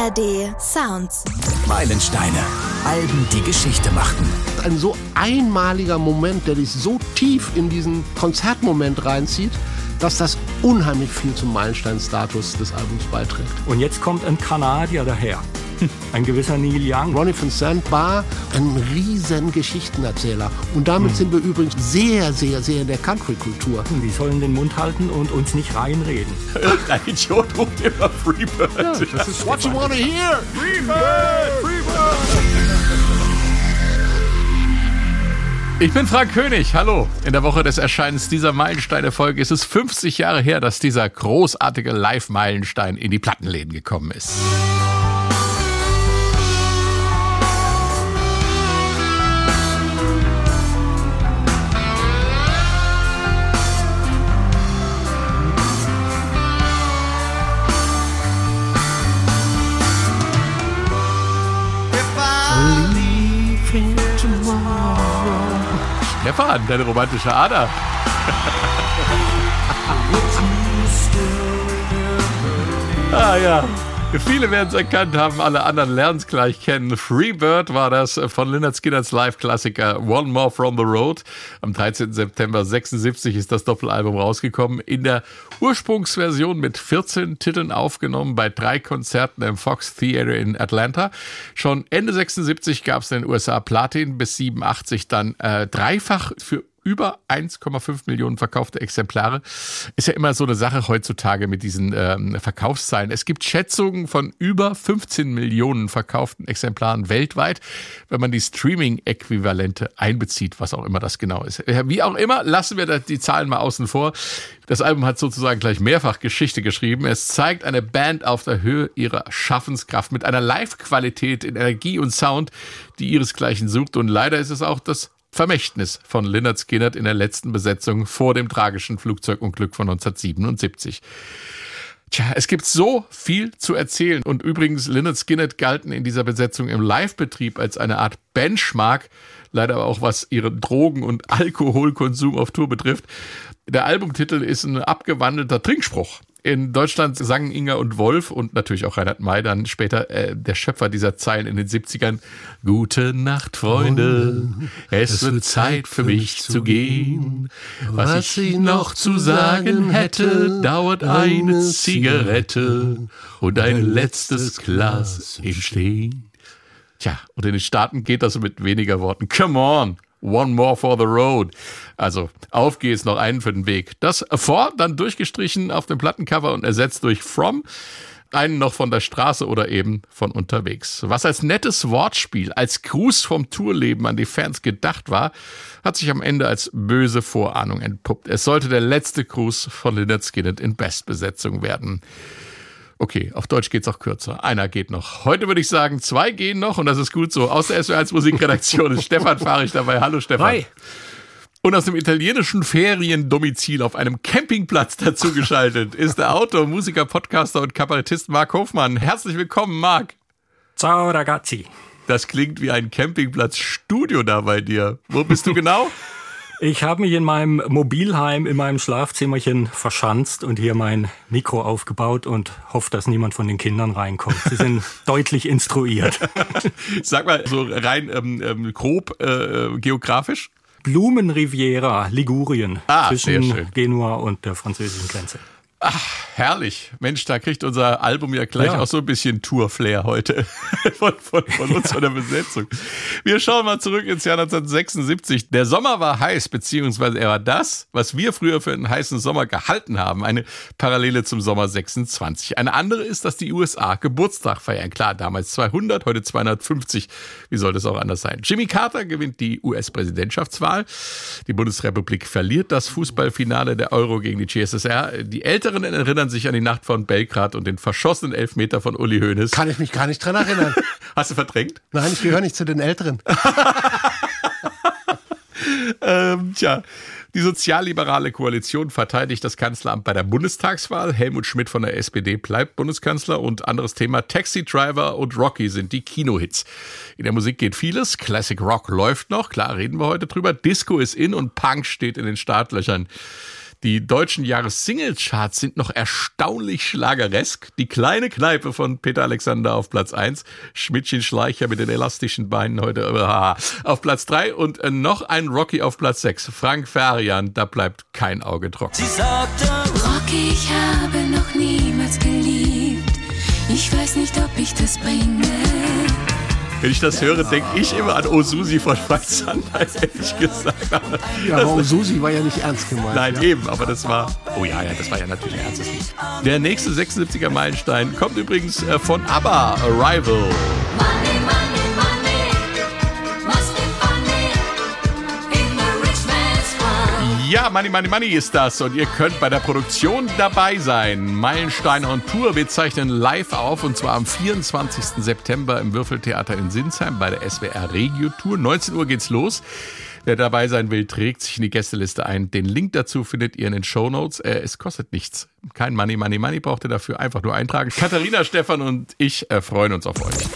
ARD Sounds. Meilensteine. Alben, die Geschichte machten. Ein so einmaliger Moment, der dich so tief in diesen Konzertmoment reinzieht, dass das unheimlich viel zum Meilenstein-Status des Albums beiträgt. Und jetzt kommt ein Kanadier daher. Ein gewisser Neil Young. Ronnie Vincent war ein riesen Geschichtenerzähler. Und damit sind wir übrigens sehr, sehr, sehr in der Country-Kultur. Die sollen den Mund halten und uns nicht reinreden. Ein Idiot ruft immer Freebird. Ja, das ist what you wanna hear. Freebird! Freebird! Ich bin Frank König, hallo. In der Woche des Erscheinens dieser Meilensteine-Folge ist es 50 Jahre her, dass dieser großartige Live-Meilenstein in die Plattenläden gekommen ist. Stefan, deine romantische Ader. Ah ja, viele werden es erkannt haben, alle anderen lernen es gleich kennen. Freebird war das von Lynyrd Skynyrd's Live-Klassiker One More From The Road. Am 13. September 76 ist das Doppelalbum rausgekommen. In der Ursprungsversion mit 14 Titeln aufgenommen bei 3 Konzerten im Fox Theater in Atlanta. Schon Ende 76 gab es in den USA Platin, bis 87 dann dreifach für über 1,5 Millionen verkaufte Exemplare. Ist ja immer so eine Sache heutzutage mit diesen Verkaufszahlen. Es gibt Schätzungen von über 15 Millionen verkauften Exemplaren weltweit, wenn man die Streaming-Äquivalente einbezieht, was auch immer das genau ist. Wie auch immer, lassen wir die Zahlen mal außen vor. Das Album hat sozusagen gleich mehrfach Geschichte geschrieben. Es zeigt eine Band auf der Höhe ihrer Schaffenskraft mit einer Live-Qualität in Energie und Sound, die ihresgleichen sucht. Und leider ist es auch das Vermächtnis von Lynyrd Skynyrd in der letzten Besetzung vor dem tragischen Flugzeugunglück von 1977. Tja, es gibt so viel zu erzählen. Und übrigens, Lynyrd Skynyrd galten in dieser Besetzung im Live-Betrieb als eine Art Benchmark, leider auch was ihren Drogen- und Alkoholkonsum auf Tour betrifft. Der Albumtitel ist ein abgewandelter Trinkspruch. In Deutschland sangen Inga und Wolf und natürlich auch Reinhard May, dann später der Schöpfer dieser Zeilen in den 70ern. Gute Nacht, Freunde, es wird Zeit für mich zu gehen. Was ich noch zu sagen hätte, dauert eine Zigarette und ein letztes Glas im Stehen. Tja, und in den Staaten geht das mit weniger Worten. Come on! One more for the road. Also, auf geht's, noch einen für den Weg. Das For dann durchgestrichen auf dem Plattencover und ersetzt durch From. Einen noch von der Straße oder eben von unterwegs. Was als nettes Wortspiel, als Gruß vom Tourleben an die Fans gedacht war, hat sich am Ende als böse Vorahnung entpuppt. Es sollte der letzte Gruß von Lynyrd Skynyrd in Bestbesetzung werden. Okay, auf Deutsch geht's auch kürzer. Einer geht noch. Heute würde ich sagen, 2 gehen noch und das ist gut so. Aus der SWR1 Musikredaktion ist Stefan Fahrig dabei. Hallo Stefan. Hi. Und aus dem italienischen Feriendomizil auf einem Campingplatz dazu geschaltet ist der Autor, Musiker, Podcaster und Kabarettist Mark Hofmann. Herzlich willkommen, Mark. Ciao ragazzi. Das klingt wie ein Campingplatz-Studio da bei dir. Wo bist du genau? Ich habe mich in meinem Mobilheim, in meinem Schlafzimmerchen verschanzt und hier mein Mikro aufgebaut und hoffe, dass niemand von den Kindern reinkommt. Sie sind deutlich instruiert. Sag mal, so rein grob geografisch? Blumenriviera, Ligurien, zwischen Genua und der französischen Grenze. Ach, herrlich. Mensch, da kriegt unser Album ja gleich auch so ein bisschen Tour-Flair heute von uns, von der Besetzung. Wir schauen mal zurück ins Jahr 1976. Der Sommer war heiß, beziehungsweise er war das, was wir früher für einen heißen Sommer gehalten haben. Eine Parallele zum Sommer 26. Eine andere ist, dass die USA Geburtstag feiern. Klar, damals 200, heute 250. Wie soll das auch anders sein? Jimmy Carter gewinnt die US-Präsidentschaftswahl. Die Bundesrepublik verliert das Fußballfinale der Euro gegen die CSSR. Die Älteren erinnern sich an die Nacht von Belgrad und den verschossenen Elfmeter von Uli Hoeneß. Kann ich mich gar nicht dran erinnern. Hast du verdrängt? Nein, ich gehöre nicht zu den Älteren. Die sozialliberale Koalition verteidigt das Kanzleramt bei der Bundestagswahl. Helmut Schmidt von der SPD bleibt Bundeskanzler und anderes Thema Taxi Driver und Rocky sind die Kinohits. In der Musik geht vieles. Classic Rock läuft noch. Klar, reden wir heute drüber. Disco ist in und Punk steht in den Startlöchern. Die deutschen Jahressinglecharts sind noch erstaunlich schlageresk. Die kleine Kneipe von Peter Alexander auf Platz 1. Schmidtchen Schleicher mit den elastischen Beinen heute auf Platz 3. Und noch ein Rocky auf Platz 6. Frank Farian, da bleibt kein Auge trocken. Sie sagte, Rocky, ich habe noch niemals geliebt. Ich weiß nicht, ob ich das bringe. Wenn ich das höre, denke ich immer an Oh Susi von Frank Zander, ehrlich gesagt. Ja, aber Oh Susi war ja nicht ernst gemeint. Nein, ja. Eben, aber das war, das war ja natürlich ein ernstes Lied. Der nächste 76er Meilenstein kommt übrigens von ABBA, Arrival. Money, money, money, must be funny in the rich man's world. Ja, Money, Money, Money ist das und ihr könnt bei der Produktion dabei sein. Meilenstein on Tour, wir zeichnen live auf und zwar am 24. September im Würfeltheater in Sinsheim bei der SWR Regio Tour. 19 Uhr geht's los. Wer dabei sein will, trägt sich in die Gästeliste ein. Den Link dazu findet ihr in den Shownotes. Es kostet nichts. Kein Money, Money, Money braucht ihr dafür. Einfach nur eintragen. Katharina, Stefan und ich freuen uns auf euch.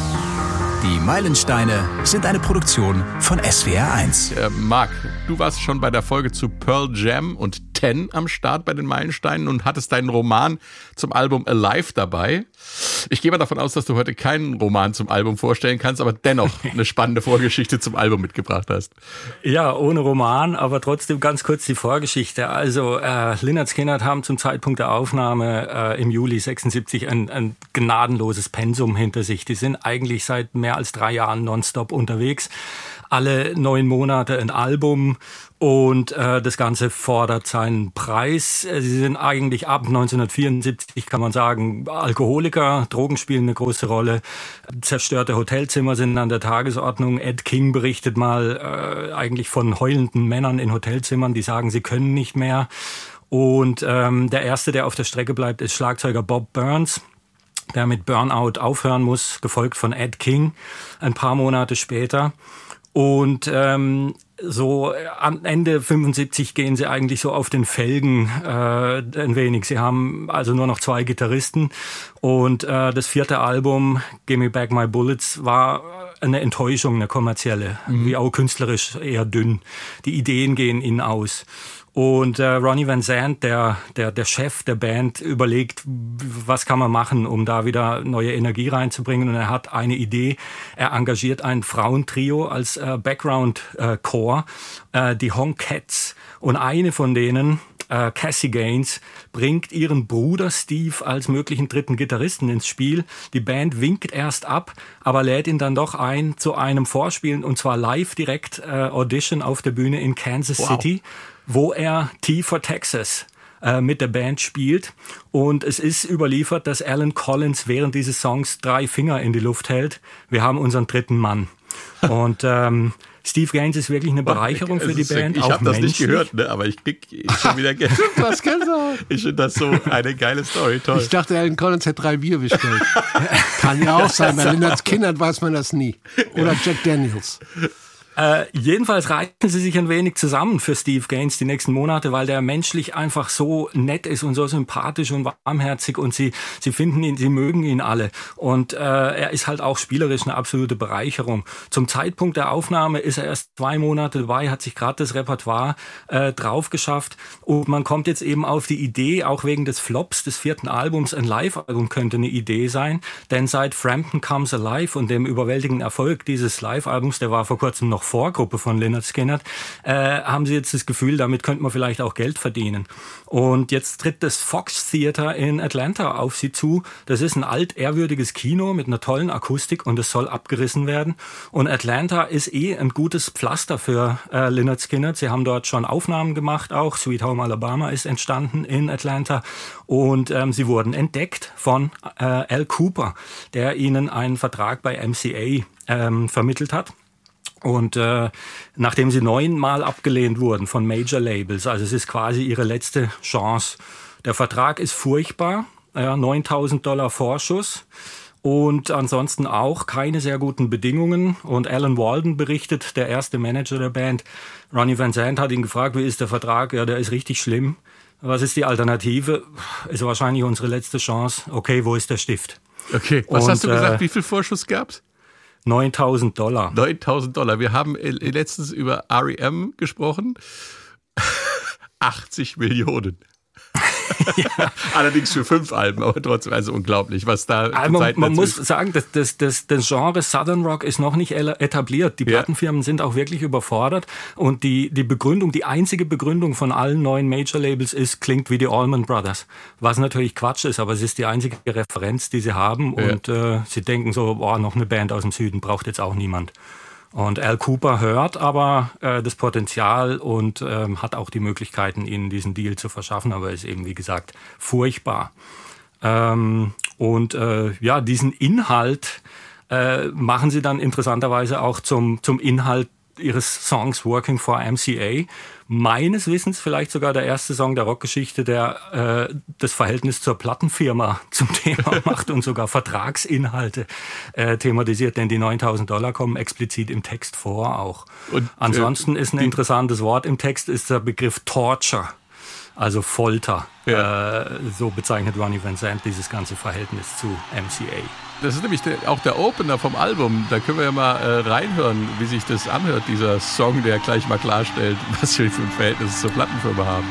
Die Meilensteine sind eine Produktion von SWR1. Marc, du warst schon bei der Folge zu Pearl Jam und Ten am Start bei den Meilensteinen und hattest deinen Roman zum Album Alive dabei. Ich gehe mal davon aus, dass du heute keinen Roman zum Album vorstellen kannst, aber dennoch eine spannende Vorgeschichte zum Album mitgebracht hast. Ja, ohne Roman, aber trotzdem ganz kurz die Vorgeschichte. Also Lynyrd Skynyrd haben zum Zeitpunkt der Aufnahme im Juli 76 ein gnadenloses Pensum hinter sich. Die sind eigentlich seit mehr als 3 Jahren nonstop unterwegs. Alle 9 Monate ein Album und das Ganze fordert seinen Preis. Sie sind eigentlich ab 1974, kann man sagen, Alkoholiker, Drogen spielen eine große Rolle. Zerstörte Hotelzimmer sind an der Tagesordnung. Ed King berichtet mal eigentlich von heulenden Männern in Hotelzimmern, die sagen, sie können nicht mehr. Und der Erste, der auf der Strecke bleibt, ist Schlagzeuger Bob Burns, der mit Burnout aufhören muss, gefolgt von Ed King ein paar Monate später. Und so am Ende 75 gehen sie eigentlich so auf den Felgen ein wenig. Sie haben also nur noch 2 Gitarristen und das 4. Album, Gimme Back My Bullets, war eine Enttäuschung, eine kommerzielle, wie auch künstlerisch eher dünn. Die Ideen gehen ihnen aus. Und Ronnie Van Zant, der Chef der Band, überlegt, was kann man machen, um da wieder neue Energie reinzubringen. Und er hat eine Idee. Er engagiert ein Frauentrio als Background-Chor, die Honkettes. Und eine von denen, Cassie Gaines, bringt ihren Bruder Steve als möglichen 3. Gitarristen ins Spiel. Die Band winkt erst ab, aber lädt ihn dann doch ein zu einem Vorspielen, und zwar live direkt Audition auf der Bühne in Kansas City, wo er T for Texas mit der Band spielt. Und es ist überliefert, dass Alan Collins während dieses Songs 3 Finger in die Luft hält. Wir haben unseren 3. Mann. Und Steve Gaines ist wirklich eine Bereicherung für die Band. Ich habe das nicht gehört, ne? Aber ich krieg schon wieder Geld. Das kannst du auch. Ich finde das so eine geile Story, toll. Ich dachte, Alan Collins hätte 3 Bier bestellt. Kann ja auch sein, bei Lynyrd Skynyrd weiß man das nie. Oder Jack Daniels. Jedenfalls reißen sie sich ein wenig zusammen für Steve Gaines die nächsten Monate, weil der menschlich einfach so nett ist und so sympathisch und warmherzig, und sie finden ihn, sie mögen ihn alle. Und er ist halt auch spielerisch eine absolute Bereicherung. Zum Zeitpunkt der Aufnahme ist er erst 2 Monate dabei, hat sich gerade das Repertoire drauf geschafft, und man kommt jetzt eben auf die Idee, auch wegen des Flops des 4. Albums, ein Live-Album könnte eine Idee sein, denn seit Frampton Comes Alive und dem überwältigenden Erfolg dieses Live-Albums, der war vor kurzem noch Vorgruppe von Lynyrd Skynyrd, haben sie jetzt das Gefühl, damit könnte man vielleicht auch Geld verdienen. Und jetzt tritt das Fox Theater in Atlanta auf sie zu. Das ist ein altehrwürdiges Kino mit einer tollen Akustik, und es soll abgerissen werden. Und Atlanta ist ein gutes Pflaster für Lynyrd Skynyrd. Sie haben dort schon Aufnahmen gemacht auch. Sweet Home Alabama ist entstanden in Atlanta. Und sie wurden entdeckt von Al Cooper, der ihnen einen Vertrag bei MCA vermittelt hat. Und nachdem sie 9-mal abgelehnt wurden von Major Labels, also es ist quasi ihre letzte Chance. Der Vertrag ist furchtbar, $9.000 Vorschuss und ansonsten auch keine sehr guten Bedingungen. Und Alan Walden berichtet, der erste Manager der Band, Ronnie Van Zant hat ihn gefragt, wie ist der Vertrag? Ja, der ist richtig schlimm. Was ist die Alternative? Ist wahrscheinlich unsere letzte Chance. Okay, wo ist der Stift? Okay, was hast du gesagt, wie viel Vorschuss gab's? $9.000. $9.000. Wir haben letztens über R.E.M. gesprochen. 80 Millionen. Allerdings für 5 Alben, aber trotzdem, also unglaublich, was da man muss sagen, das Genre Southern Rock ist noch nicht etabliert. Die Plattenfirmen sind auch wirklich überfordert und die einzige Begründung von allen neuen Major-Labels klingt wie die Allman Brothers. Was natürlich Quatsch ist, aber es ist die einzige Referenz, die sie haben und sie denken so, noch eine Band aus dem Süden braucht jetzt auch niemand. Und Al Kooper hört aber das Potenzial und hat auch die Möglichkeiten, ihnen diesen Deal zu verschaffen, aber ist eben, wie gesagt, furchtbar. Diesen Inhalt machen sie dann interessanterweise auch zum Inhalt ihres Songs Working for MCA. Meines Wissens vielleicht sogar der erste Song der Rockgeschichte, der das Verhältnis zur Plattenfirma zum Thema macht und sogar Vertragsinhalte thematisiert, denn die $9.000 kommen explizit im Text vor auch. Und ansonsten ist ein interessantes Wort im Text, ist der Begriff Torture, also Folter. So bezeichnet Ronnie Van Zant dieses ganze Verhältnis zu MCA. Das ist nämlich auch der Opener vom Album. Da können wir ja mal reinhören, wie sich das anhört, dieser Song, der gleich mal klarstellt, was wir für ein Verhältnis zur Plattenfirma haben.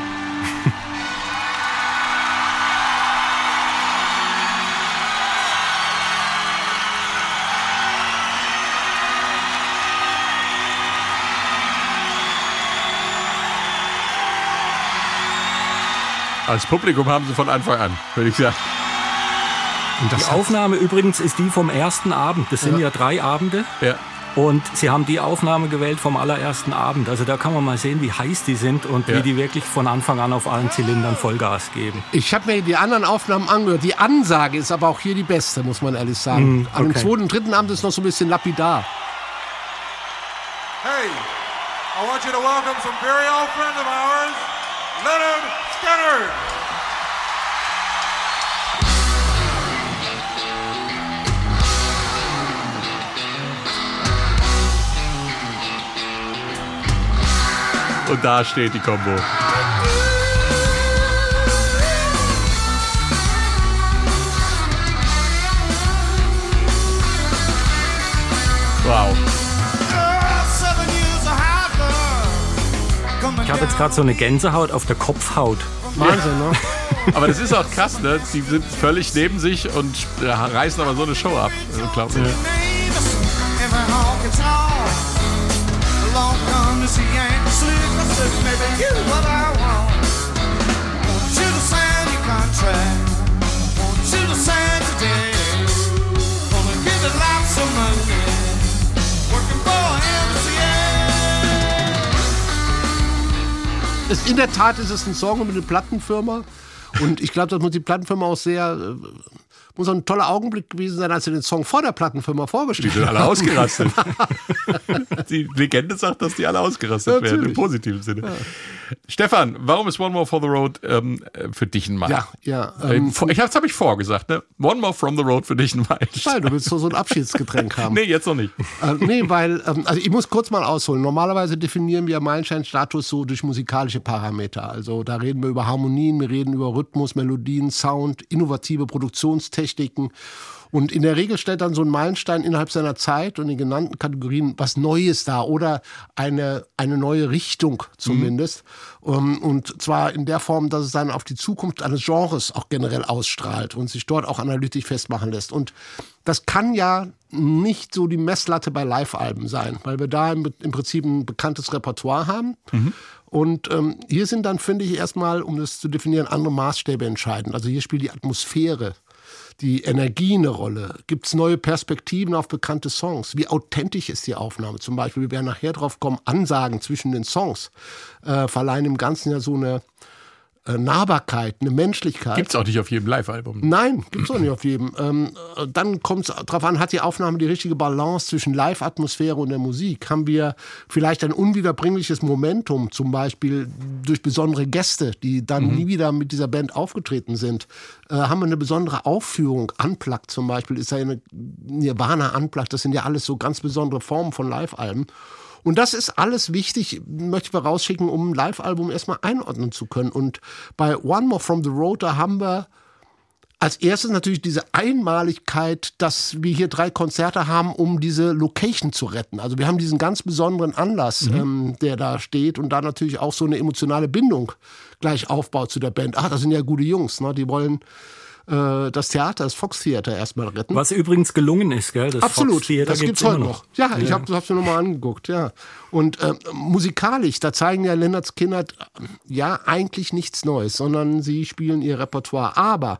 Als Publikum haben sie von Anfang an, würde ich sagen. Die Aufnahme übrigens ist die vom ersten Abend. Das sind ja 3 Abende. Ja. Und sie haben die Aufnahme gewählt vom allerersten Abend. Also da kann man mal sehen, wie heiß die sind und wie die wirklich von Anfang an auf allen Zylindern Vollgas geben. Ich habe mir die anderen Aufnahmen angehört. Die Ansage ist aber auch hier die beste, muss man ehrlich sagen. An dem 2. und 3. Abend ist noch so ein bisschen lapidar. Hey, I want you to welcome some very old friend of ours, Lynyrd Skynyrd. Und da steht die Kombo. Wow. Ich habe jetzt gerade so eine Gänsehaut auf der Kopfhaut. Wahnsinn, ne? Aber das ist auch krass, ne? Die sind völlig neben sich und reißen aber so eine Show ab. Unglaublich. In der Tat ist es ein Song mit einer Plattenfirma und ich glaube, das muss die Plattenfirma auch muss auch ein toller Augenblick gewesen sein, als sie den Song vor der Plattenfirma vorgestellt haben. Die sind alle ausgerastet. Die Legende sagt, dass die alle ausgerastet werden, im positiven Sinne. Ja. Stefan, warum ist One More for the Road für dich ein Meilenstein? Das habe ich vorgesagt, ne? One More from the Road für dich ein Meilenstein. Weil du willst so ein Abschiedsgetränk haben. Nee, jetzt noch nicht. Also ich muss kurz mal ausholen. Normalerweise definieren wir Meilensteinstatus so durch musikalische Parameter. Also da reden wir über Harmonien, wir reden über Rhythmus, Melodien, Sound, innovative Produktionstechniken. Und in der Regel stellt dann so ein Meilenstein innerhalb seiner Zeit und in genannten Kategorien was Neues dar oder eine neue Richtung zumindest. Und zwar in der Form, dass es dann auf die Zukunft eines Genres auch generell ausstrahlt und sich dort auch analytisch festmachen lässt. Und das kann ja nicht so die Messlatte bei Live-Alben sein, weil wir da im Prinzip ein bekanntes Repertoire haben. Und hier sind dann, finde ich, erstmal, um das zu definieren, andere Maßstäbe entscheidend. Also hier spielt die Atmosphäre, die Energie eine Rolle. Gibt es neue Perspektiven auf bekannte Songs? Wie authentisch ist die Aufnahme? Zum Beispiel, wir werden nachher drauf kommen, Ansagen zwischen den Songs verleihen im Ganzen ja so eine Nahbarkeit, eine Menschlichkeit. Gibt's auch nicht auf jedem Live-Album. Nein, gibt's auch nicht auf jedem. Dann kommt es darauf an, hat die Aufnahme die richtige Balance zwischen Live-Atmosphäre und der Musik? Haben wir vielleicht ein unwiederbringliches Momentum, zum Beispiel durch besondere Gäste, die dann nie wieder mit dieser Band aufgetreten sind? Haben wir eine besondere Aufführung? Unplugged zum Beispiel ist ja eine Nirvana Unplugged. Das sind ja alles so ganz besondere Formen von Live-Alben. Und das ist alles wichtig, möchte ich vorausschicken, um ein Live-Album erstmal einordnen zu können. Und bei One More from the Road, da haben wir Als erstes natürlich diese Einmaligkeit, dass wir hier 3 Konzerte haben, um diese Location zu retten. Also wir haben diesen ganz besonderen Anlass, der da steht und da natürlich auch so eine emotionale Bindung gleich aufbaut zu der Band. Das sind ja gute Jungs, ne? Die wollen das Theater, das Fox Theater erstmal retten. Was übrigens gelungen ist, gell? Das Absolut, Fox Theater das gibt's heute immer noch. Ja, ich hab's mir nochmal angeguckt, ja. Und musikalisch, da zeigen ja Lynyrd Skynyrd eigentlich nichts Neues, sondern sie spielen ihr Repertoire. Aber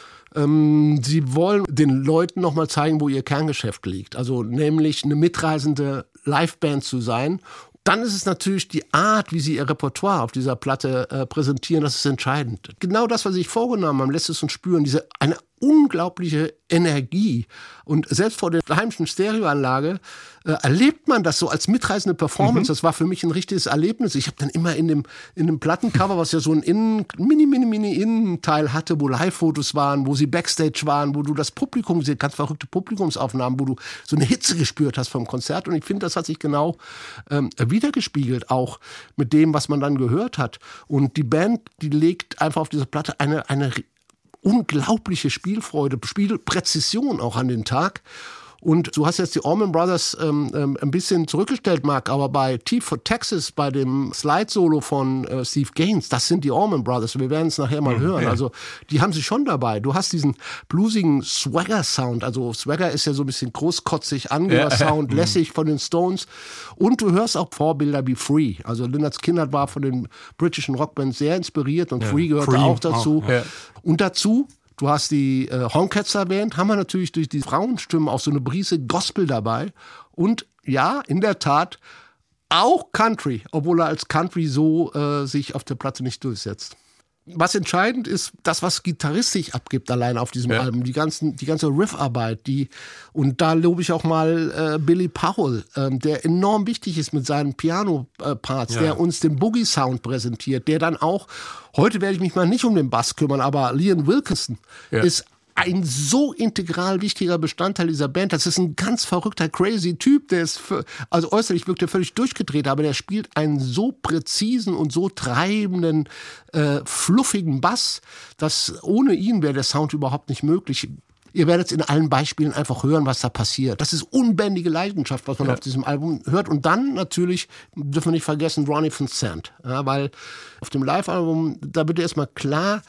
sie wollen den Leuten nochmal zeigen, wo ihr Kerngeschäft liegt. Also nämlich eine mitreisende Liveband zu sein. Dann ist es natürlich die Art, wie sie ihr Repertoire auf dieser Platte präsentieren, das ist entscheidend. Genau das, was sie sich vorgenommen haben, lässt es uns spüren. Eine unglaubliche Energie. Und selbst vor der heimischen Stereoanlage erlebt man das so als mitreißende Performance. Das war für mich ein richtiges Erlebnis. Ich habe dann immer in dem Plattencover, was ja so ein mini Innenteil hatte, wo Live-Fotos waren, wo sie Backstage waren, wo du das Publikum, diese ganz verrückte Publikumsaufnahmen, wo du so eine Hitze gespürt hast vom Konzert. Und ich finde, das hat sich genau wiedergespiegelt, auch mit dem, was man dann gehört hat. Und die Band, die legt einfach auf dieser Platte eine unglaubliche Spielfreude, Spielpräzision auch an den Tag. Und du hast jetzt die Allman Brothers ein bisschen zurückgestellt, Marc, aber bei T for Texas, bei dem Slide-Solo von Steve Gaines, das sind die Allman Brothers. Wir werden es nachher mal hören. Ja. Also die haben sie schon dabei. Du hast diesen bluesigen Swagger-Sound. Also Swagger ist ja so ein bisschen großkotzig, Angeber-Sound, lässig von den Stones. Und du hörst auch Vorbilder wie Free. Also Lynyrd Skynyrd war von den britischen Rockbands sehr inspiriert und Free gehörte auch dazu. Ja. Und dazu, du hast die Honkats erwähnt, haben wir natürlich durch die Frauenstimmen auch so eine Brise Gospel dabei. Und ja, in der Tat auch Country, obwohl er als Country so sich auf der Platte nicht durchsetzt. Was entscheidend ist, das, was gitarristisch abgibt alleine auf diesem Album, die ganze Riffarbeit, und da lobe ich auch mal Billy Powell, der enorm wichtig ist mit seinen Piano-Parts, der uns den Boogie-Sound präsentiert, der dann auch, heute werde ich mich mal nicht um den Bass kümmern, aber Liam Wilkinson ist ein so integral wichtiger Bestandteil dieser Band. Das ist ein ganz verrückter, crazy Typ. Der ist, also äußerlich wirkt er völlig durchgedreht, aber der spielt einen so präzisen und so treibenden, fluffigen Bass, dass ohne ihn wäre der Sound überhaupt nicht möglich. Ihr werdet in allen Beispielen einfach hören, was da passiert. Das ist unbändige Leidenschaft, was man auf diesem Album hört. Und dann natürlich, dürfen wir nicht vergessen, Ronnie Vincent. Ja, weil auf dem Live-Album, da wird erstmal klar,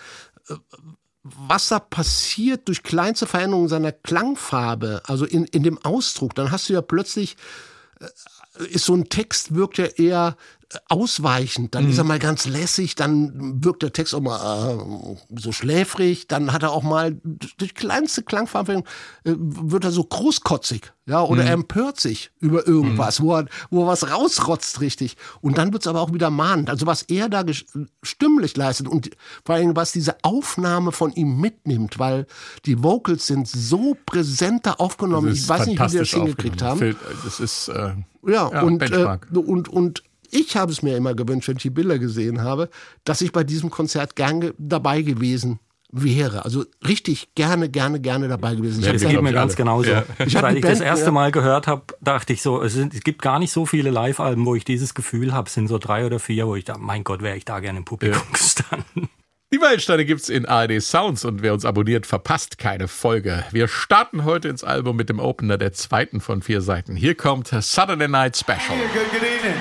was da passiert durch kleinste Veränderungen seiner Klangfarbe, also in dem Ausdruck. Dann hast du ja plötzlich, ist so ein Text, wirkt ja eher ausweichend, dann ist er mal ganz lässig, dann wirkt der Text auch mal so schläfrig, dann hat er auch mal durch kleinste Klangfarben wird er so großkotzig, ja, oder er empört sich über irgendwas, wo er was rausrotzt richtig, und dann wird's aber auch wieder mahnend, also was er da stimmlich leistet und vor allem was diese Aufnahme von ihm mitnimmt, weil die Vocals sind so präsent da aufgenommen, ich weiß nicht, wie die das hingekriegt haben. Das ist Benchmark. Und ich habe es mir immer gewünscht, wenn ich die Bilder gesehen habe, dass ich bei diesem Konzert gerne dabei gewesen wäre. Also richtig gerne dabei gewesen. Das geht mir ganz genauso. Ja. Als ich das erste Mal gehört habe, dachte ich so, es gibt gar nicht so viele Live-Alben, wo ich dieses Gefühl habe. Es sind so 3 oder 4, wo ich dachte, mein Gott, wäre ich da gerne im Publikum gestanden. Die Meilensteine gibt's in ARD Sounds und wer uns abonniert, verpasst keine Folge. Wir starten heute ins Album mit dem Opener der 2. von 4 Seiten. Hier kommt Saturday Night Special. Good evening.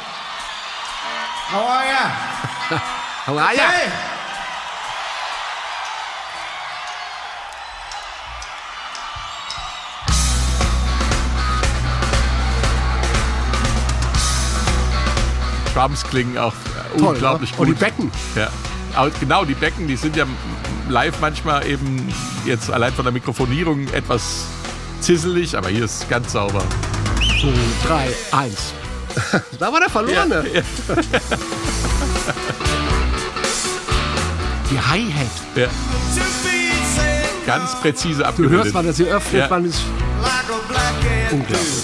How are ya? How are ya? Hey! Drums klingen auch Toll, unglaublich ne? gut. Und die Becken. Ja. Aber genau, die Becken, die sind ja live manchmal eben jetzt allein von der Mikrofonierung etwas zisselig, aber hier ist ganz sauber. 2, 3, 1. Da war der Verlorene. Ja. Die Hi-Hat. Ja. Ganz präzise Du abgebildet. hörst, wann das hier öffnet, Ja. wann es unglaublich.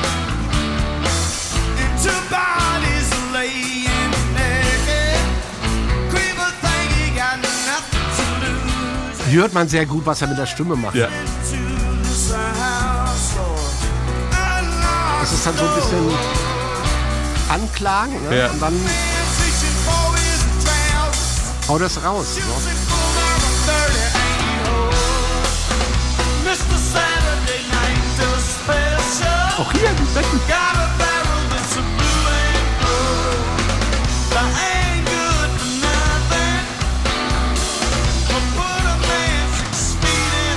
Hier hört man sehr gut, was er mit der Stimme macht. Ja. Das ist dann so ein bisschen Anklagen, ne? Ja. Und dann haut das raus. Ne? Got a barrel that's a blue and gold. I ain't good for nothing. But put a man 6 feet in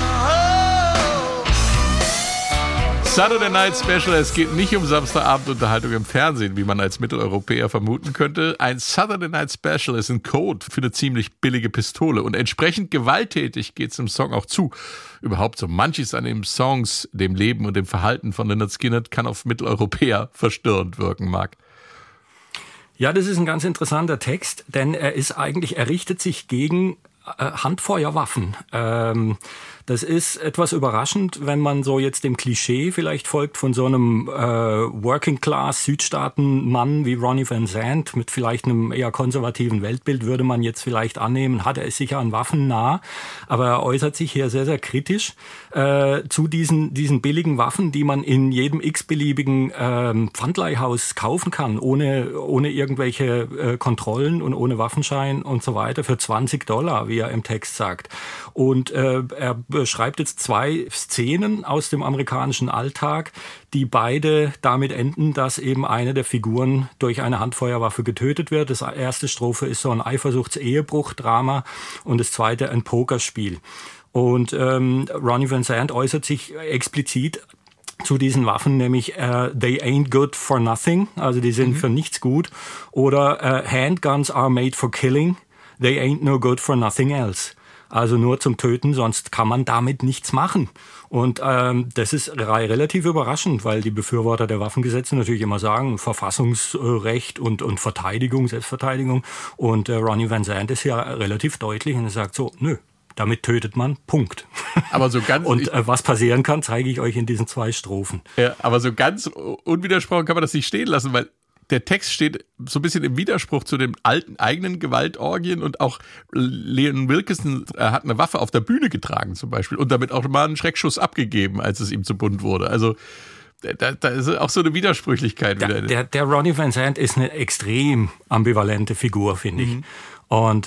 a hole. Saturday Night Special, es geht nicht um Samstagabendunterhaltung im Fernsehen, wie man als Mitteleuropäer vermuten könnte. Ein Saturday Night Special ist ein Code für eine ziemlich billige Pistole und entsprechend gewalttätig geht es im Song auch zu. Überhaupt so manches an den Songs, dem Leben und dem Verhalten von Lynyrd Skynyrd kann auf Mitteleuropäer verstörend wirken, Marc. Ja, das ist ein ganz interessanter Text, denn er richtet sich gegen Handfeuerwaffen. Das ist etwas überraschend, wenn man so jetzt dem Klischee vielleicht folgt von so einem Working-Class-Südstaaten-Mann wie Ronnie Van Zant mit vielleicht einem eher konservativen Weltbild, würde man jetzt vielleicht annehmen, er ist sicher an Waffen nah, aber er äußert sich hier sehr, sehr kritisch zu diesen billigen Waffen, die man in jedem x-beliebigen Pfandleihhaus kaufen kann, ohne irgendwelche Kontrollen und ohne Waffenschein und so weiter, für $20, wie er im Text sagt. Und er beschreibt jetzt 2 Szenen aus dem amerikanischen Alltag, die beide damit enden, dass eben eine der Figuren durch eine Handfeuerwaffe getötet wird. Das erste Strophe ist so ein Eifersuchts-Ehebruch-Drama und das zweite ein Pokerspiel. Und Ronnie Van Zant äußert sich explizit zu diesen Waffen, nämlich they ain't good for nothing, also die sind für nichts gut, oder handguns are made for killing, they ain't no good for nothing else. Also nur zum Töten, sonst kann man damit nichts machen. Und das ist relativ überraschend, weil die Befürworter der Waffengesetze natürlich immer sagen, Verfassungsrecht und Verteidigung, Selbstverteidigung. Und Ronnie Van Zant ist ja relativ deutlich und er sagt so, nö, damit tötet man, Punkt. Aber so ganz und was passieren kann, zeige ich euch in diesen 2 Strophen. Ja, aber so ganz unwidersprochen kann man das nicht stehen lassen, weil der Text steht so ein bisschen im Widerspruch zu den alten eigenen Gewaltorgien und auch Leon Wilkeson hat eine Waffe auf der Bühne getragen zum Beispiel und damit auch mal einen Schreckschuss abgegeben, als es ihm zu bunt wurde. Also da ist auch so eine Widersprüchlichkeit wieder. Der Ronnie Van Zant ist eine extrem ambivalente Figur, finde ich. Und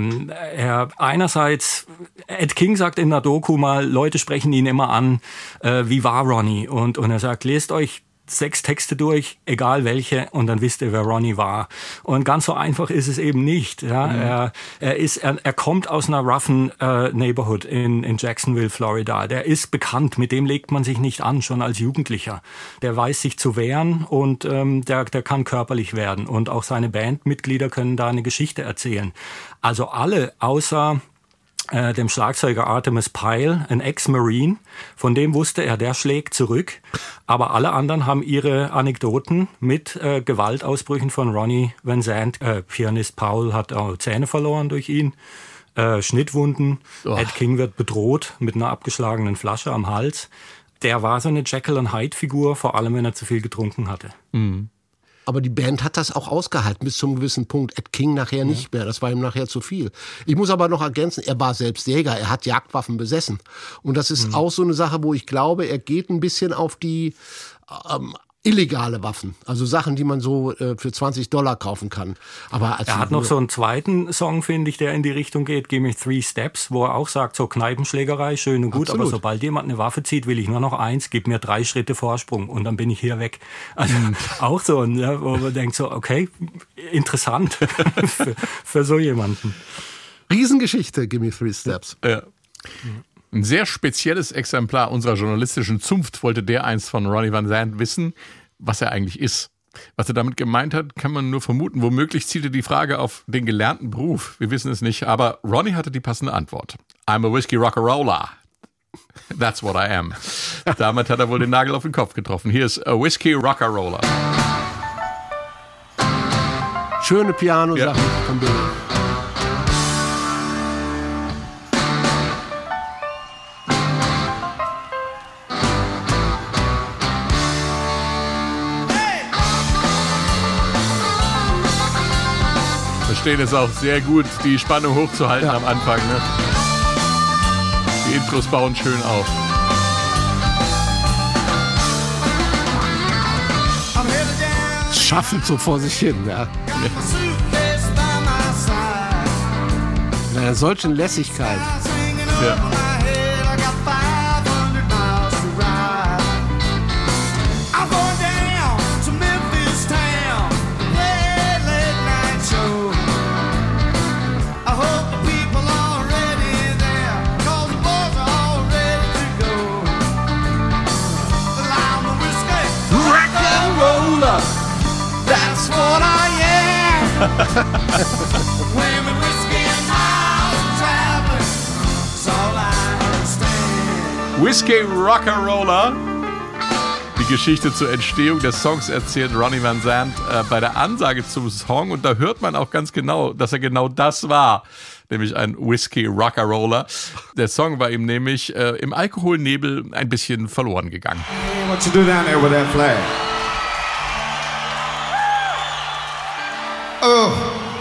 er einerseits, Ed King sagt in der Doku mal, Leute sprechen ihn immer an, wie war Ronnie? Und er sagt, lest euch 6 Texte durch, egal welche, und dann wisst ihr, wer Ronnie war. Und ganz so einfach ist es eben nicht. Ja? Er kommt aus einer roughen Neighborhood in Jacksonville, Florida. Der ist bekannt, mit dem legt man sich nicht an, schon als Jugendlicher. Der weiß sich zu wehren und der kann körperlich werden. Und auch seine Bandmitglieder können da eine Geschichte erzählen. Also alle außer dem Schlagzeuger Artemis Pyle, ein Ex-Marine, von dem wusste er, der schlägt zurück. Aber alle anderen haben ihre Anekdoten mit Gewaltausbrüchen von Ronnie Van Zant. Pianist Paul hat auch Zähne verloren durch ihn, Schnittwunden. Ed King wird bedroht mit einer abgeschlagenen Flasche am Hals. Der war so eine Jekyll and Hyde-Figur, vor allem wenn er zu viel getrunken hatte. Aber die Band hat das auch ausgehalten bis zum gewissen Punkt. Ed King nachher nicht mehr. Das war ihm nachher zu viel. Ich muss aber noch ergänzen, er war selbst Jäger. Er hat Jagdwaffen besessen. Und das ist auch so eine Sache, wo ich glaube, er geht ein bisschen auf die illegale Waffen. Also Sachen, die man so für $20 kaufen kann. Aber als er hat noch so einen zweiten Song, finde ich, der in die Richtung geht, Give Me 3 Steps, wo er auch sagt, so Kneipenschlägerei, schön und gut, Absolut. aber sobald jemand eine Waffe zieht, will ich nur noch eins, gib mir 3 Schritte Vorsprung und dann bin ich hier weg. Also auch so, ne, wo man denkt so, okay, interessant für so jemanden. Riesengeschichte, Give Me 3 Steps. Ja. Ein sehr spezielles Exemplar unserer journalistischen Zunft wollte dereinst von Ronnie Van Zant wissen, was er eigentlich ist. Was er damit gemeint hat, kann man nur vermuten. Womöglich zielte die Frage auf den gelernten Beruf. Wir wissen es nicht, aber Ronnie hatte die passende Antwort. I'm a whiskey rock'n'roller. That's what I am. Damit hat er wohl den Nagel auf den Kopf getroffen. Hier ist a whiskey rock'n'roller. Schöne Piano-Sachen von Billy. Verstehen es auch sehr gut, die Spannung hochzuhalten am Anfang. Ne? Die Intros bauen schön auf. Schaffelt so vor sich hin. Ja. Mit einer solchen Lässigkeit. Ja. roller, yeah. Women, whiskey and miles traveling, that's all I understand. Whiskey Rock'n'Roller. Die Geschichte zur Entstehung des Songs erzählt Ronnie Van Zant bei der Ansage zum Song. Und da hört man auch ganz genau, dass er genau das war. Nämlich ein Whiskey Rock'n'Roller. Der Song war ihm nämlich im Alkoholnebel ein bisschen verloren gegangen. Hey, what you do down there with that flag? Oh.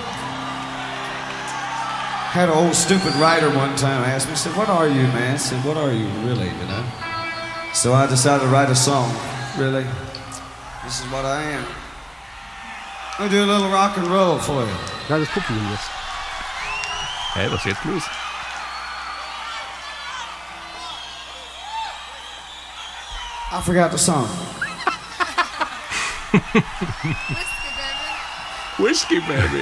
Had an old stupid writer one time ask me, said, what are you, man? I said, what are you really, you know? So I decided to write a song. Really? This is what I am. I'll do a little rock and roll for you. Ja, das Publikum jetzt. Hä, was ist jetzt los? I forgot the song. Whiskey Baby.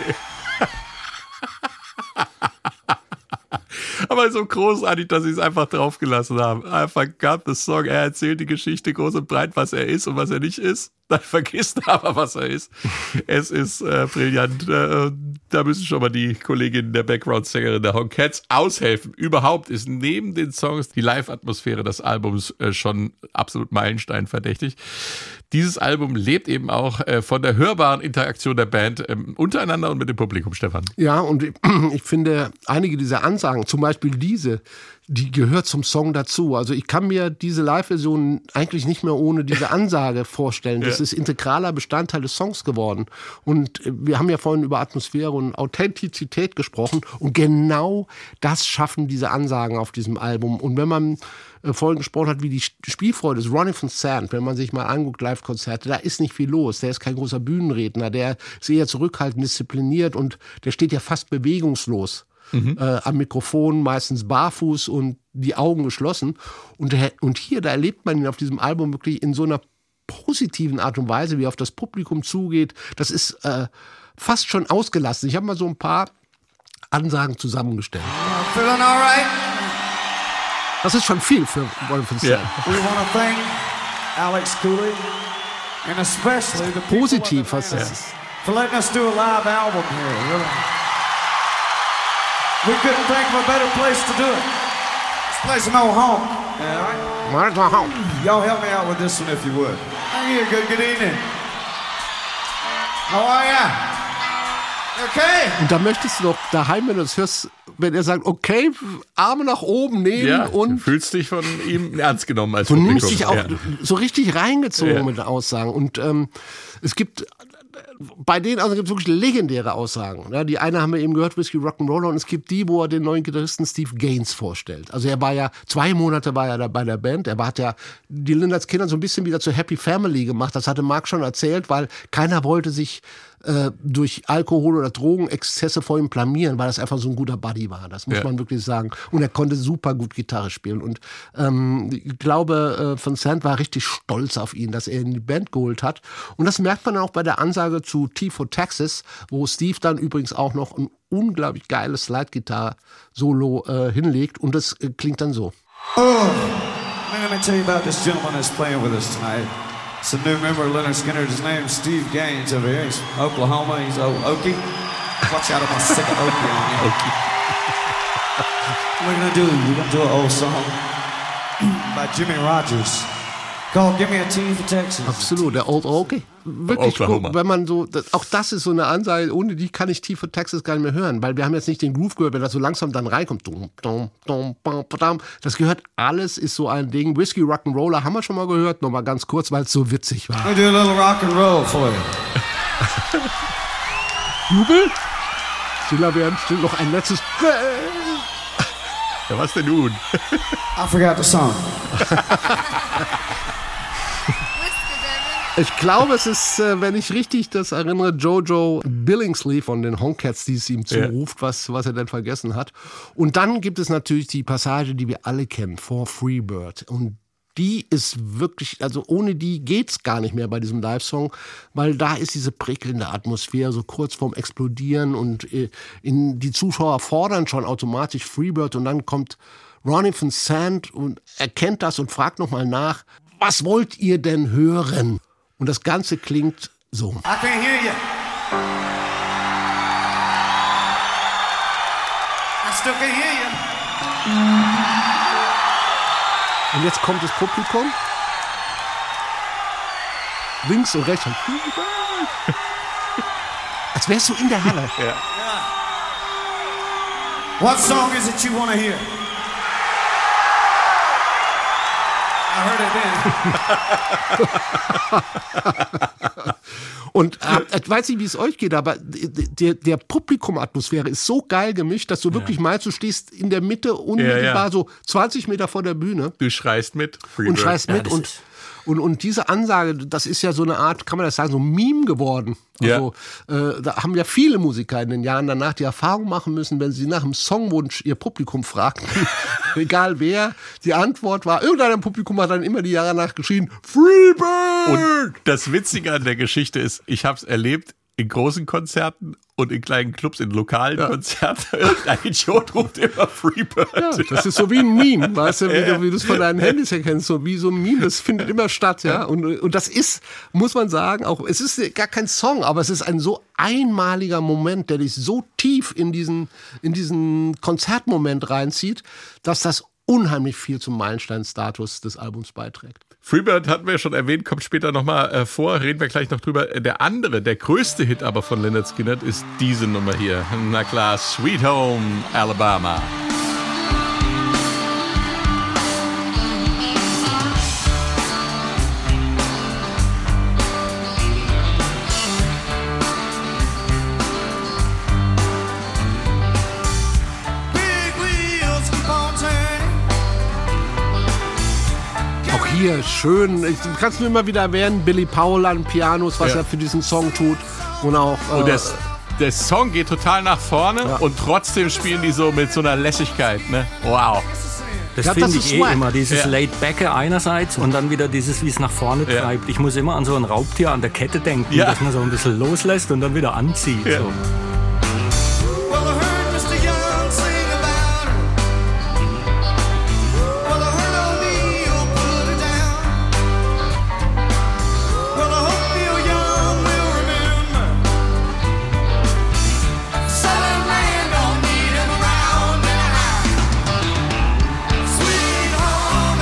Aber so großartig, dass sie es einfach draufgelassen haben. I forgot the song. Er erzählt die Geschichte groß und breit, was er ist und was er nicht ist. Dann vergisst er aber, was er ist. Es ist brillant. Da müssen schon mal die Kolleginnen der Background-Sängerin der Honkettes aushelfen. Überhaupt ist neben den Songs die Live-Atmosphäre des Albums schon absolut meilensteinverdächtig. Dieses Album lebt eben auch von der hörbaren Interaktion der Band untereinander und mit dem Publikum, Stefan. Ja, und ich finde, einige dieser Ansagen, zum Beispiel diese, die gehört zum Song dazu. Also ich kann mir diese Live-Version eigentlich nicht mehr ohne diese Ansage vorstellen. Das ist integraler Bestandteil des Songs geworden. Und wir haben ja vorhin über Atmosphäre und Authentizität gesprochen. Und genau das schaffen diese Ansagen auf diesem Album. Und wenn man vorhin gesprochen hat, wie die Spielfreude ist, Ronnie Van Zant, wenn man sich mal anguckt, Live-Konzerte, da ist nicht viel los. Der ist kein großer Bühnenredner, der ist eher zurückhaltend, diszipliniert und der steht ja fast bewegungslos. Am Mikrofon, meistens barfuß und die Augen geschlossen. Und hier, da erlebt man ihn auf diesem Album wirklich in so einer positiven Art und Weise, wie er auf das Publikum zugeht. Das ist fast schon ausgelassen. Ich habe mal so ein paar Ansagen zusammengestellt. Feeling all right? Das ist schon viel für Ronnie Van Zant. Ja. We want to thank Alex Cooley and especially the people Positiv, of the was band das ist. for letting us do a live album here. Really. We couldn't think of a better place to do it. This place is no home. Yeah, all right? Y'all help me out with this one if you would. Thank you. Good evening. How are ya? Okay. Und da möchtest du doch daheim, wenn du das hörst, wenn er sagt, okay, Arme nach oben nehmen Ja, und du fühlst dich von ihm ernst genommen als du Publikum. nimmst dich auch so richtig reingezogen Ja. mit den Aussagen. Und es gibt bei denen also gibt es wirklich legendäre Aussagen. Ja, die eine haben wir eben gehört, Whiskey Rock'n'Roller, und es gibt die, wo er den neuen Gitarristen Steve Gaines vorstellt. Also er war ja, 2 Monate war er da bei der Band. Er hat ja die Lynyrd Skynyrd so ein bisschen wieder zur Happy Family gemacht. Das hatte Mark schon erzählt, weil keiner wollte sich durch Alkohol oder Drogenexzesse vor ihm blamieren, weil das einfach so ein guter Buddy war. Das muss man wirklich sagen. Und er konnte super gut Gitarre spielen. Und ich glaube, Van Zant war richtig stolz auf ihn, dass er ihn in die Band geholt hat. Und das merkt man auch bei der Ansage zu T for Texas, wo Steve dann übrigens auch noch ein unglaublich geiles Slide-Gitarre-Solo hinlegt. Und das klingt dann so. Oh, let me tell you about this gentleman that's playing with us tonight. It's a new member of Lynyrd Skynyrd. His name's Steve Gaines over here. He's from Oklahoma. He's old Okie. Watch out, I'm gonna stick an Okie on you. We're gonna do an old song by Jimmy Rogers called "Give Me a T for Texas." Absolut, der Old Okie. Wirklich Oklahoma. gut, wenn man so, auch das ist so eine Ansage, ohne die kann ich T for Texas gar nicht mehr hören, weil wir haben jetzt nicht den Groove gehört, wenn das so langsam dann reinkommt. Das gehört alles, ist so ein Ding. Whiskey Rock'n'Roller haben wir schon mal gehört, nochmal ganz kurz, weil es so witzig war. We'll do a little rock and roll for you. Jubel? Stiller werden, still noch ein letztes. Ja, was denn nun? I forgot the song. Ich glaube, es ist, wenn ich richtig das erinnere, Jojo Billingsley von den Honkettes, die es ihm zuruft, was er denn vergessen hat. Und dann gibt es natürlich die Passage, die wir alle kennen, For Freebird. Und die ist wirklich, also ohne die geht's gar nicht mehr bei diesem Live-Song, weil da ist diese prickelnde Atmosphäre so kurz vorm Explodieren und die Zuschauer fordern schon automatisch Freebird und dann kommt Ronnie Van Zant und erkennt das und fragt nochmal nach, was wollt ihr denn hören? Und das Ganze klingt so. I can't hear you. I still can hear you. Und jetzt kommt das Publikum. Links und rechts. Als wärst du in der Halle. What song is it you want to hear? I heard it then. Und ich weiß nicht, wie es euch geht, aber der Publikumatmosphäre ist so geil gemischt, dass du wirklich meinst, du stehst in der Mitte unmittelbar so 20 Meter vor der Bühne. Du schreist mit. Und Freebird. schreist mit. das Und diese Ansage, das ist ja so eine Art, kann man das sagen, so ein Meme geworden. Also, da haben ja viele Musiker in den Jahren danach die Erfahrung machen müssen, wenn sie nach einem Songwunsch ihr Publikum fragten, egal wer, die Antwort war, irgendeiner im Publikum hat dann immer die Jahre nach geschrien, Freebird! Und das Witzige an der Geschichte ist, ich habe es erlebt in großen Konzerten und in kleinen Clubs, in lokalen Konzerten. Irgendein Idiot ruft immer Freebird. Ja, das ist so wie ein Meme, weißt du, wie du es von deinen Handys erkennst, so wie so ein Meme, das findet immer statt, ja. Und das ist, muss man sagen, auch, es ist gar kein Song, aber es ist ein so einmaliger Moment, der dich so tief in diesen Konzertmoment reinzieht, dass das unheimlich viel zum Meilensteinstatus des Albums beiträgt. Freebird hatten wir ja schon erwähnt, kommt später nochmal vor, reden wir gleich noch drüber. Der größte Hit aber von Lynyrd Skynyrd ist diese Nummer hier. Na klar, Sweet Home Alabama. Big wheels keep on turning. Auch hier schön, ich kann es nur immer wieder erwähnen, Billy Powell an Pianos, was er für diesen Song tut. Und auch Und der Song geht total nach vorne Ja. und trotzdem spielen die so mit so einer Lässigkeit. Ne? Wow. Das Ja, finde das ich ist swag. immer, dieses Ja. Laid-Backe einerseits und dann wieder dieses, wie es nach vorne Ja. treibt. Ich muss immer an so ein Raubtier an der Kette denken, Ja. dass man so ein bisschen loslässt und dann wieder anzieht. Ja. So. Well, I heard Mr. Young sing about her. Well, I heard O'Neill put it down. Well, I hope Neil Young will remember. Southern man don't need him around now. Sweet home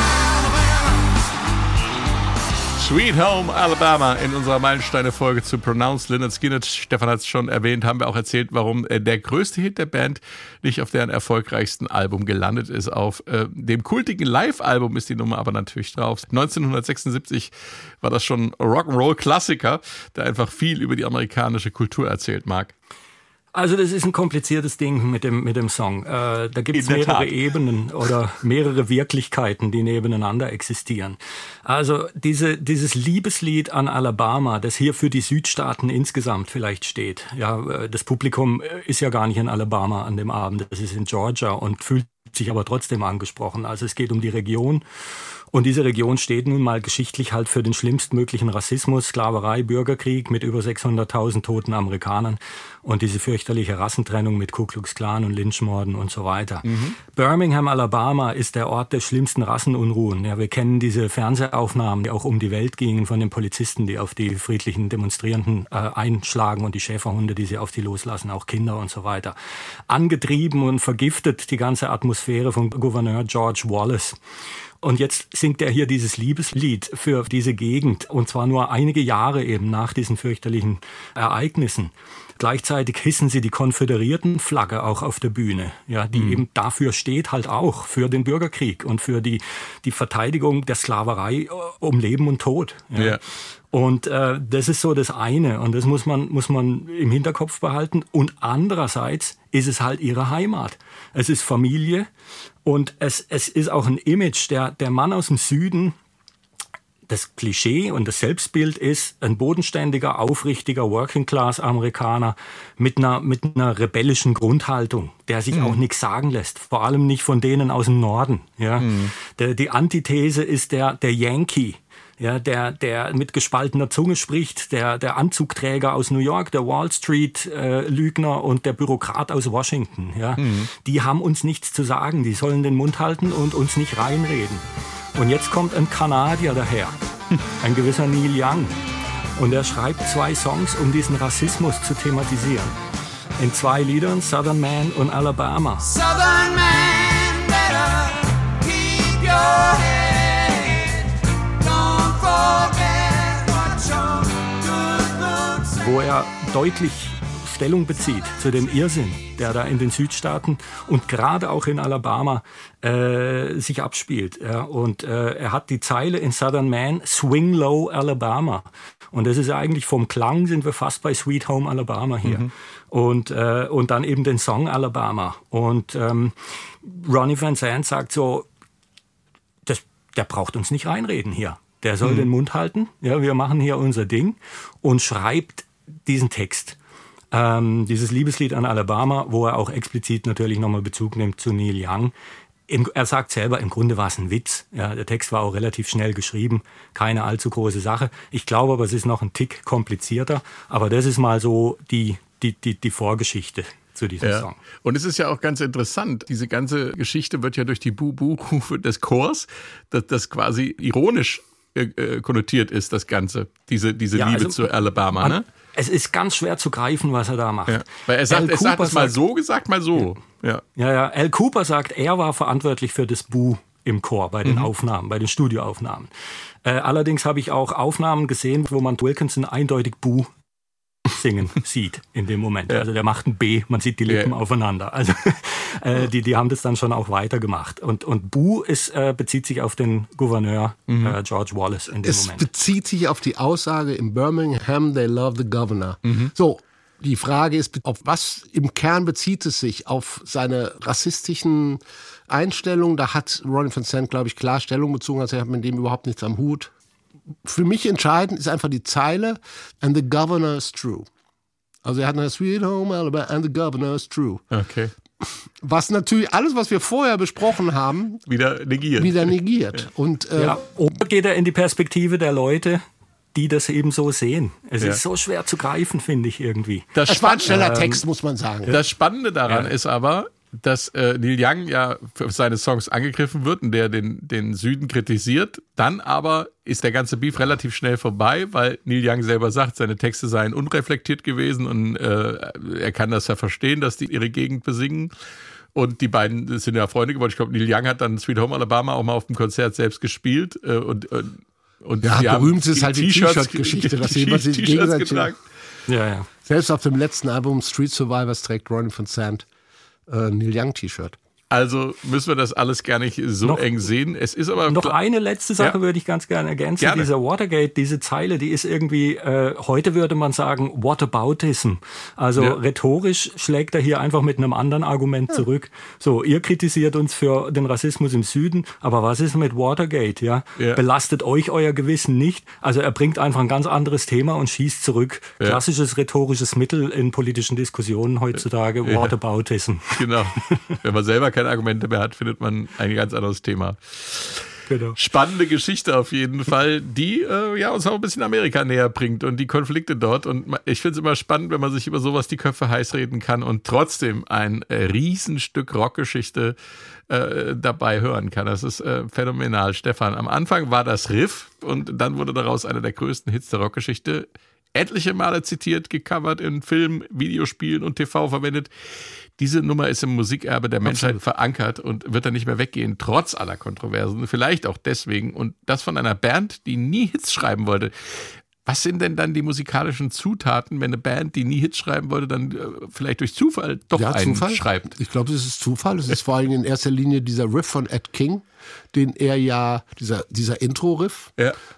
Alabama. Sweet Home Alabama in unserer Meilensteine-Folge zu Pronounce Lynyrd Skynyrd. Stefan hat es schon erwähnt, haben wir auch erzählt, warum der größte Hit der Band nicht auf deren erfolgreichsten Album gelandet ist. Auf dem kultigen Live-Album ist die Nummer aber natürlich drauf. 1976 war das schon Rock'n'Roll-Klassiker, der einfach viel über die amerikanische Kultur erzählt, Marc. Also das ist ein kompliziertes Ding mit dem Song. Da gibt es In der mehrere Tat. Ebenen oder mehrere Wirklichkeiten, die nebeneinander existieren. Also dieses Liebeslied an Alabama, das hier für die Südstaaten insgesamt vielleicht steht. Ja, das Publikum ist ja gar nicht in Alabama an dem Abend, das ist in Georgia und fühlt sich aber trotzdem angesprochen. Also es geht um die Region. Und diese Region steht nun mal geschichtlich halt für den schlimmstmöglichen Rassismus, Sklaverei, Bürgerkrieg mit über 600.000 toten Amerikanern und diese fürchterliche Rassentrennung mit Ku Klux Klan und Lynchmorden und so weiter. Birmingham, Alabama ist der Ort der schlimmsten Rassenunruhen. Ja, wir kennen diese Fernsehaufnahmen, die auch um die Welt gingen von den Polizisten, die auf die friedlichen Demonstrierenden einschlagen und die Schäferhunde, die sie auf die loslassen, auch Kinder und so weiter. Angetrieben und vergiftet die ganze Atmosphäre von Gouverneur George Wallace. Und jetzt singt er hier dieses Liebeslied für diese Gegend, und zwar nur einige Jahre eben nach diesen fürchterlichen Ereignissen. Gleichzeitig hissen sie die Konföderiertenflagge auch auf der Bühne, ja, die eben dafür steht halt auch, für den Bürgerkrieg und für die Verteidigung der Sklaverei um Leben und Tod. Ja. Ja. Und das ist so das eine, und das muss man im Hinterkopf behalten. Und andererseits ist es halt ihre Heimat. Es ist Familie und es ist auch ein Image. Der Mann aus dem Süden, das Klischee und das Selbstbild ist ein bodenständiger, aufrichtiger Working-Class-Amerikaner mit einer rebellischen Grundhaltung, der sich auch nichts sagen lässt. Vor allem nicht von denen aus dem Norden. Ja. Die Antithese ist der Yankee. Ja, der mit gespaltener Zunge spricht, der Anzugträger aus New York, der Wall Street Lügner und der Bürokrat aus Washington. Ja, die haben uns nichts zu sagen, die sollen den Mund halten und uns nicht reinreden. Und jetzt kommt ein Kanadier daher, ein gewisser Neil Young. Und er schreibt 2 Songs, um diesen Rassismus zu thematisieren. In 2 Liedern, Southern Man und Alabama. Southern man, better keep your head. Don't forget what your good looks Wo er deutlich Stellung bezieht zu dem Irrsinn, der da in den Südstaaten und gerade auch in Alabama sich abspielt. Ja. Und er hat die Zeile in Southern Man, Swing Low Alabama. Und das ist ja eigentlich vom Klang sind wir fast bei Sweet Home Alabama hier. Und dann eben den Song Alabama. Und Ronnie Van Zant sagt so, der braucht uns nicht reinreden hier. Der soll den Mund halten. Ja, wir machen hier unser Ding. Und schreibt diesen Text. Dieses Liebeslied an Alabama, wo er auch explizit natürlich nochmal Bezug nimmt zu Neil Young. Er sagt selber, im Grunde war es ein Witz. Ja, der Text war auch relativ schnell geschrieben, keine allzu große Sache. Ich glaube aber, es ist noch ein Tick komplizierter. Aber das ist mal so die Vorgeschichte zu diesem Song. Und es ist ja auch ganz interessant, diese ganze Geschichte wird ja durch die Buh-Buh-Rufe des Chors, das quasi ironisch konnotiert ist, das Ganze, diese Liebe zu Alabama, ne? Es ist ganz schwer zu greifen, was er da macht. Ja. Weil er sagt es mal so gesagt, mal so. Ja. Al Cooper sagt, er war verantwortlich für das Buh im Chor bei den Aufnahmen, bei den Studioaufnahmen. Allerdings habe ich auch Aufnahmen gesehen, wo man Wilkinson eindeutig Buh singen sieht in dem Moment. Also der macht ein B, man sieht die Lippen aufeinander. Also die haben das dann schon auch weitergemacht. Und Buh bezieht sich auf den Gouverneur George Wallace in dem Moment. Es bezieht sich auf die Aussage in Birmingham, they love the governor. So, die Frage ist, auf was im Kern bezieht es sich? Auf seine rassistischen Einstellungen? Da hat Ronnie Van Zant, glaube ich, klar Stellung bezogen, also er hat mit dem überhaupt nichts am Hut. Für mich entscheidend ist einfach die Zeile, and the governor is true. Also er hat eine Sweet Home Alabama, and the governor is true. Okay. Was natürlich alles, was wir vorher besprochen haben, wieder negiert. Und, oder geht er in die Perspektive der Leute, die das eben so sehen. Es ist so schwer zu greifen, finde ich irgendwie. Das war ein schneller Text, muss man sagen. Das Spannende daran ist aber, dass Neil Young ja für seine Songs angegriffen wird und der den Süden kritisiert. Dann aber ist der ganze Beef relativ schnell vorbei, weil Neil Young selber sagt, seine Texte seien unreflektiert gewesen und er kann das ja verstehen, dass die ihre Gegend besingen. Und die beiden sind ja Freunde geworden. Ich glaube, Neil Young hat dann Sweet Home Alabama auch mal auf dem Konzert selbst gespielt. Und ja, berühmt ist halt die T-Shirt-Geschichte, dass jemand sich gegenseitig getragen. Ja. Selbst auf dem letzten Album Street Survivors trägt Ronnie Van Zant Neil Young T-Shirt. Also müssen wir das alles gar nicht so eng sehen. Es ist aber noch eine letzte Sache würde ich ganz gerne ergänzen. Gerne. Dieser Watergate, diese Zeile, die ist irgendwie, heute würde man sagen, Whataboutism. Also rhetorisch schlägt er hier einfach mit einem anderen Argument zurück. So, ihr kritisiert uns für den Rassismus im Süden, aber was ist mit Watergate? Ja? Belastet euch euer Gewissen nicht? Also er bringt einfach ein ganz anderes Thema und schießt zurück. Klassisches rhetorisches Mittel in politischen Diskussionen heutzutage, Whataboutism. Genau. Wenn man selber keine Argumente mehr hat, findet man ein ganz anderes Thema. Genau. Spannende Geschichte auf jeden Fall, die uns auch ein bisschen Amerika näher bringt und die Konflikte dort. Und ich finde es immer spannend, wenn man sich über sowas die Köpfe heiß reden kann und trotzdem ein Riesenstück Rockgeschichte dabei hören kann. Das ist phänomenal, Stefan. Am Anfang war das Riff und dann wurde daraus einer der größten Hits der Rockgeschichte. Etliche Male zitiert, gecovert in Film, Videospielen und TV verwendet. Diese Nummer ist im Musikerbe der Menschheit verankert und wird dann nicht mehr weggehen, trotz aller Kontroversen. Vielleicht auch deswegen. Und das von einer Band, die nie Hits schreiben wollte. Was sind denn dann die musikalischen Zutaten, wenn eine Band, die nie Hits schreiben wollte, dann vielleicht durch Zufall doch einen schreibt? Ich glaube, es ist Zufall. Es ist vor allem in erster Linie dieser Riff von Ed King, den er dieser Intro-Riff,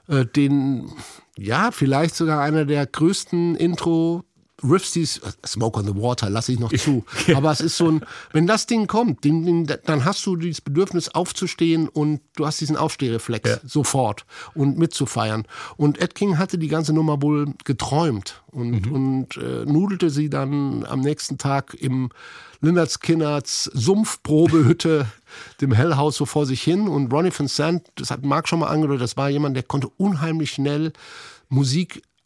den, vielleicht sogar einer der größten Riffs, Smoke on the Water, lasse ich noch zu. Aber es ist so ein, wenn das Ding kommt, dann hast du dieses Bedürfnis aufzustehen und du hast diesen Aufstehreflex sofort und mitzufeiern. Und Ed King hatte die ganze Nummer wohl geträumt und nudelte sie dann am nächsten Tag im Lynyrd Skynyrd's Sumpfprobehütte, dem Hellhaus, so vor sich hin. Und Ronnie Van Zant, das hat Mark schon mal angedeutet, das war jemand, der konnte unheimlich schnell Musik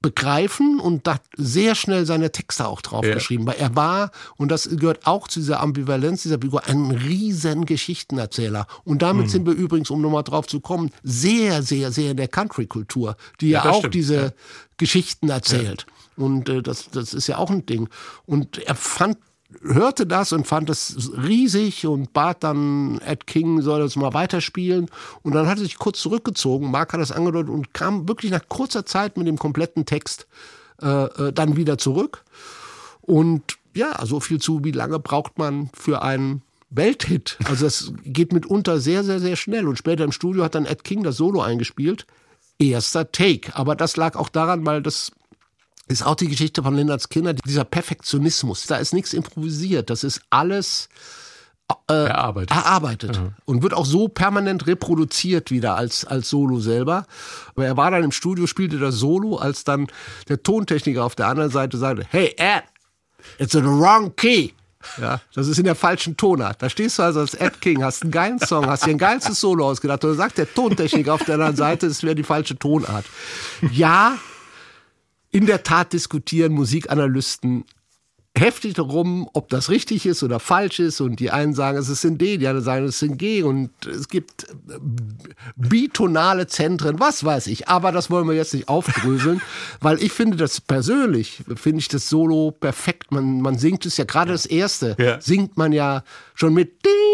begreifen und da sehr schnell seine Texte auch draufgeschrieben. Weil er war, und das gehört auch zu dieser Ambivalenz dieser Figur, ein riesen Geschichtenerzähler. Und damit sind wir übrigens, um nochmal drauf zu kommen, sehr, sehr, sehr in der Country-Kultur, die ja das auch stimmt. diese Geschichten erzählt. Und das ist ja auch ein Ding. Und er hörte das und fand das riesig und bat dann Ed King, soll das mal weiterspielen. Und dann hat er sich kurz zurückgezogen, Mark hat das angedeutet und kam wirklich nach kurzer Zeit mit dem kompletten Text dann wieder zurück. Und ja, so viel zu, wie lange braucht man für einen Welthit? Also das geht mitunter sehr, sehr, sehr schnell. Und später im Studio hat dann Ed King das Solo eingespielt. Erster Take. Aber das lag auch daran, weil das ist auch die Geschichte von Lynyrd Skynyrd, dieser Perfektionismus. Da ist nichts improvisiert, das ist alles erarbeitet. Und wird auch so permanent reproduziert wieder als Solo selber. Aber er war dann im Studio, spielte das Solo, als dann der Tontechniker auf der anderen Seite sagte, hey Ed, it's in the wrong key. Ja, das ist in der falschen Tonart. Da stehst du also als Ed King, hast einen geilen Song, hast dir ein geiles Solo ausgedacht und dann sagt der Tontechniker auf der anderen Seite, es wäre die falsche Tonart. Ja, in der Tat diskutieren Musikanalysten heftig darum, ob das richtig ist oder falsch ist. Und die einen sagen, es ist in D, die anderen sagen, es ist in G. Und es gibt bitonale Zentren, was weiß ich. Aber das wollen wir jetzt nicht aufdröseln, weil ich finde das persönlich, finde ich das Solo perfekt. Man singt es ja, gerade das erste, singt man ja schon mit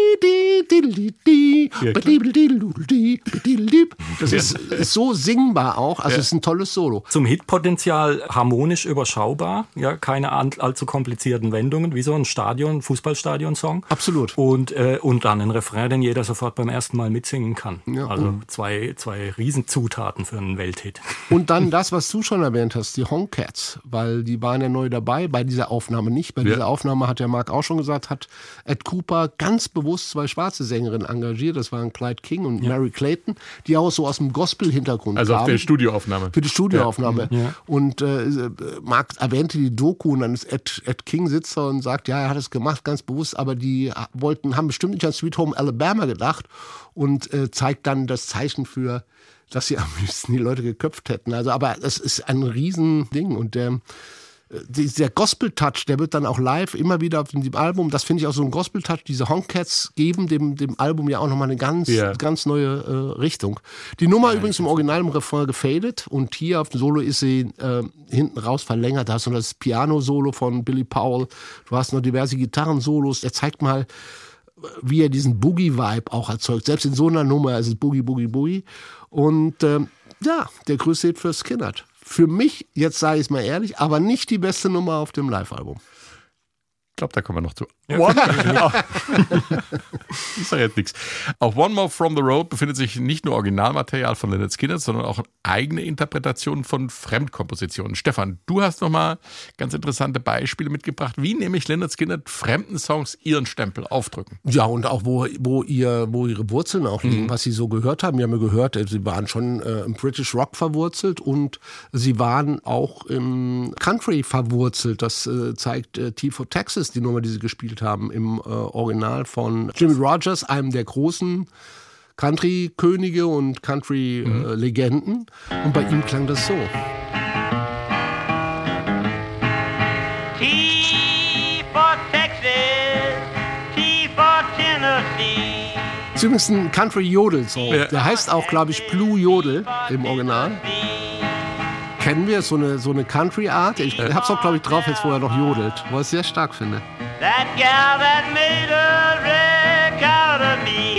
das ist so singbar auch, also es ist ein tolles Solo. Zum Hitpotenzial harmonisch überschaubar, ja, keine allzu komplizierten Wendungen, wie so ein Fußballstadion-Song. Absolut. Und dann ein Refrain, den jeder sofort beim ersten Mal mitsingen kann. Ja. Also zwei Riesenzutaten für einen Welthit. Und dann das, was du schon erwähnt hast, die Honkats, weil die waren ja neu dabei, bei dieser Aufnahme nicht. Bei dieser Aufnahme hat der Mark auch schon gesagt, hat Ed Cooper ganz bewusst zwei schwarze Sängerinnen engagiert. Das waren Clyde King und Mary Clayton, die auch so aus dem Gospel-Hintergrund kamen. Also auf der Studioaufname. Für die Studioaufnahme. Ja. Und Mark erwähnte die Doku und dann ist Ed King sitzt da und sagt, ja, er hat es gemacht, ganz bewusst, aber die haben bestimmt nicht an Sweet Home Alabama gedacht und zeigt dann das Zeichen für, dass sie am liebsten die Leute geköpft hätten. Also, aber es ist ein Riesending und der Gospel-Touch, der wird dann auch live immer wieder auf dem Album, das finde ich auch so ein Gospel-Touch, diese Honkats geben dem Album ja auch nochmal eine ganz neue Richtung. Die Nummer übrigens im Original im Refrain gefadet und hier auf dem Solo ist sie hinten raus verlängert. Da hast du das Piano-Solo von Billy Powell, du hast noch diverse Gitarren-Solos. Er zeigt mal, wie er diesen Boogie-Vibe auch erzeugt. Selbst in so einer Nummer ist es Boogie, Boogie, Boogie. Und der größte Hit für Skynyrd. Für mich, jetzt sage ich es mal ehrlich, aber nicht die beste Nummer auf dem Live-Album. Ich glaube, da kommen wir noch zu. Ja. Ich sage jetzt nichts. Auf One More From the Road befindet sich nicht nur Originalmaterial von Lynyrd Skynyrd, sondern auch eigene Interpretationen von Fremdkompositionen. Stefan, du hast nochmal ganz interessante Beispiele mitgebracht, wie nämlich Lynyrd Skynyrd fremden Songs ihren Stempel aufdrücken. Ja, und auch wo ihre Wurzeln auch liegen, was sie so gehört haben. Wir haben ja gehört, sie waren schon im British Rock verwurzelt und sie waren auch im Country verwurzelt. Das zeigt T for Texas, die Nummer, die sie gespielt haben, im Original von Jimmy Rogers, einem der großen Country-Könige und Country-Legenden. Und bei ihm klang das so. T for Texas, T for Tennessee. Das ist übrigens ein Country-Jodel-Song. Der heißt auch, glaube ich, Blue Jodel im Original. Kennen wir so eine Country-Art? Ich hab's auch, glaube ich, drauf, jetzt wo er noch jodelt, wo ich es sehr stark finde. That gal that made a wreck out of me.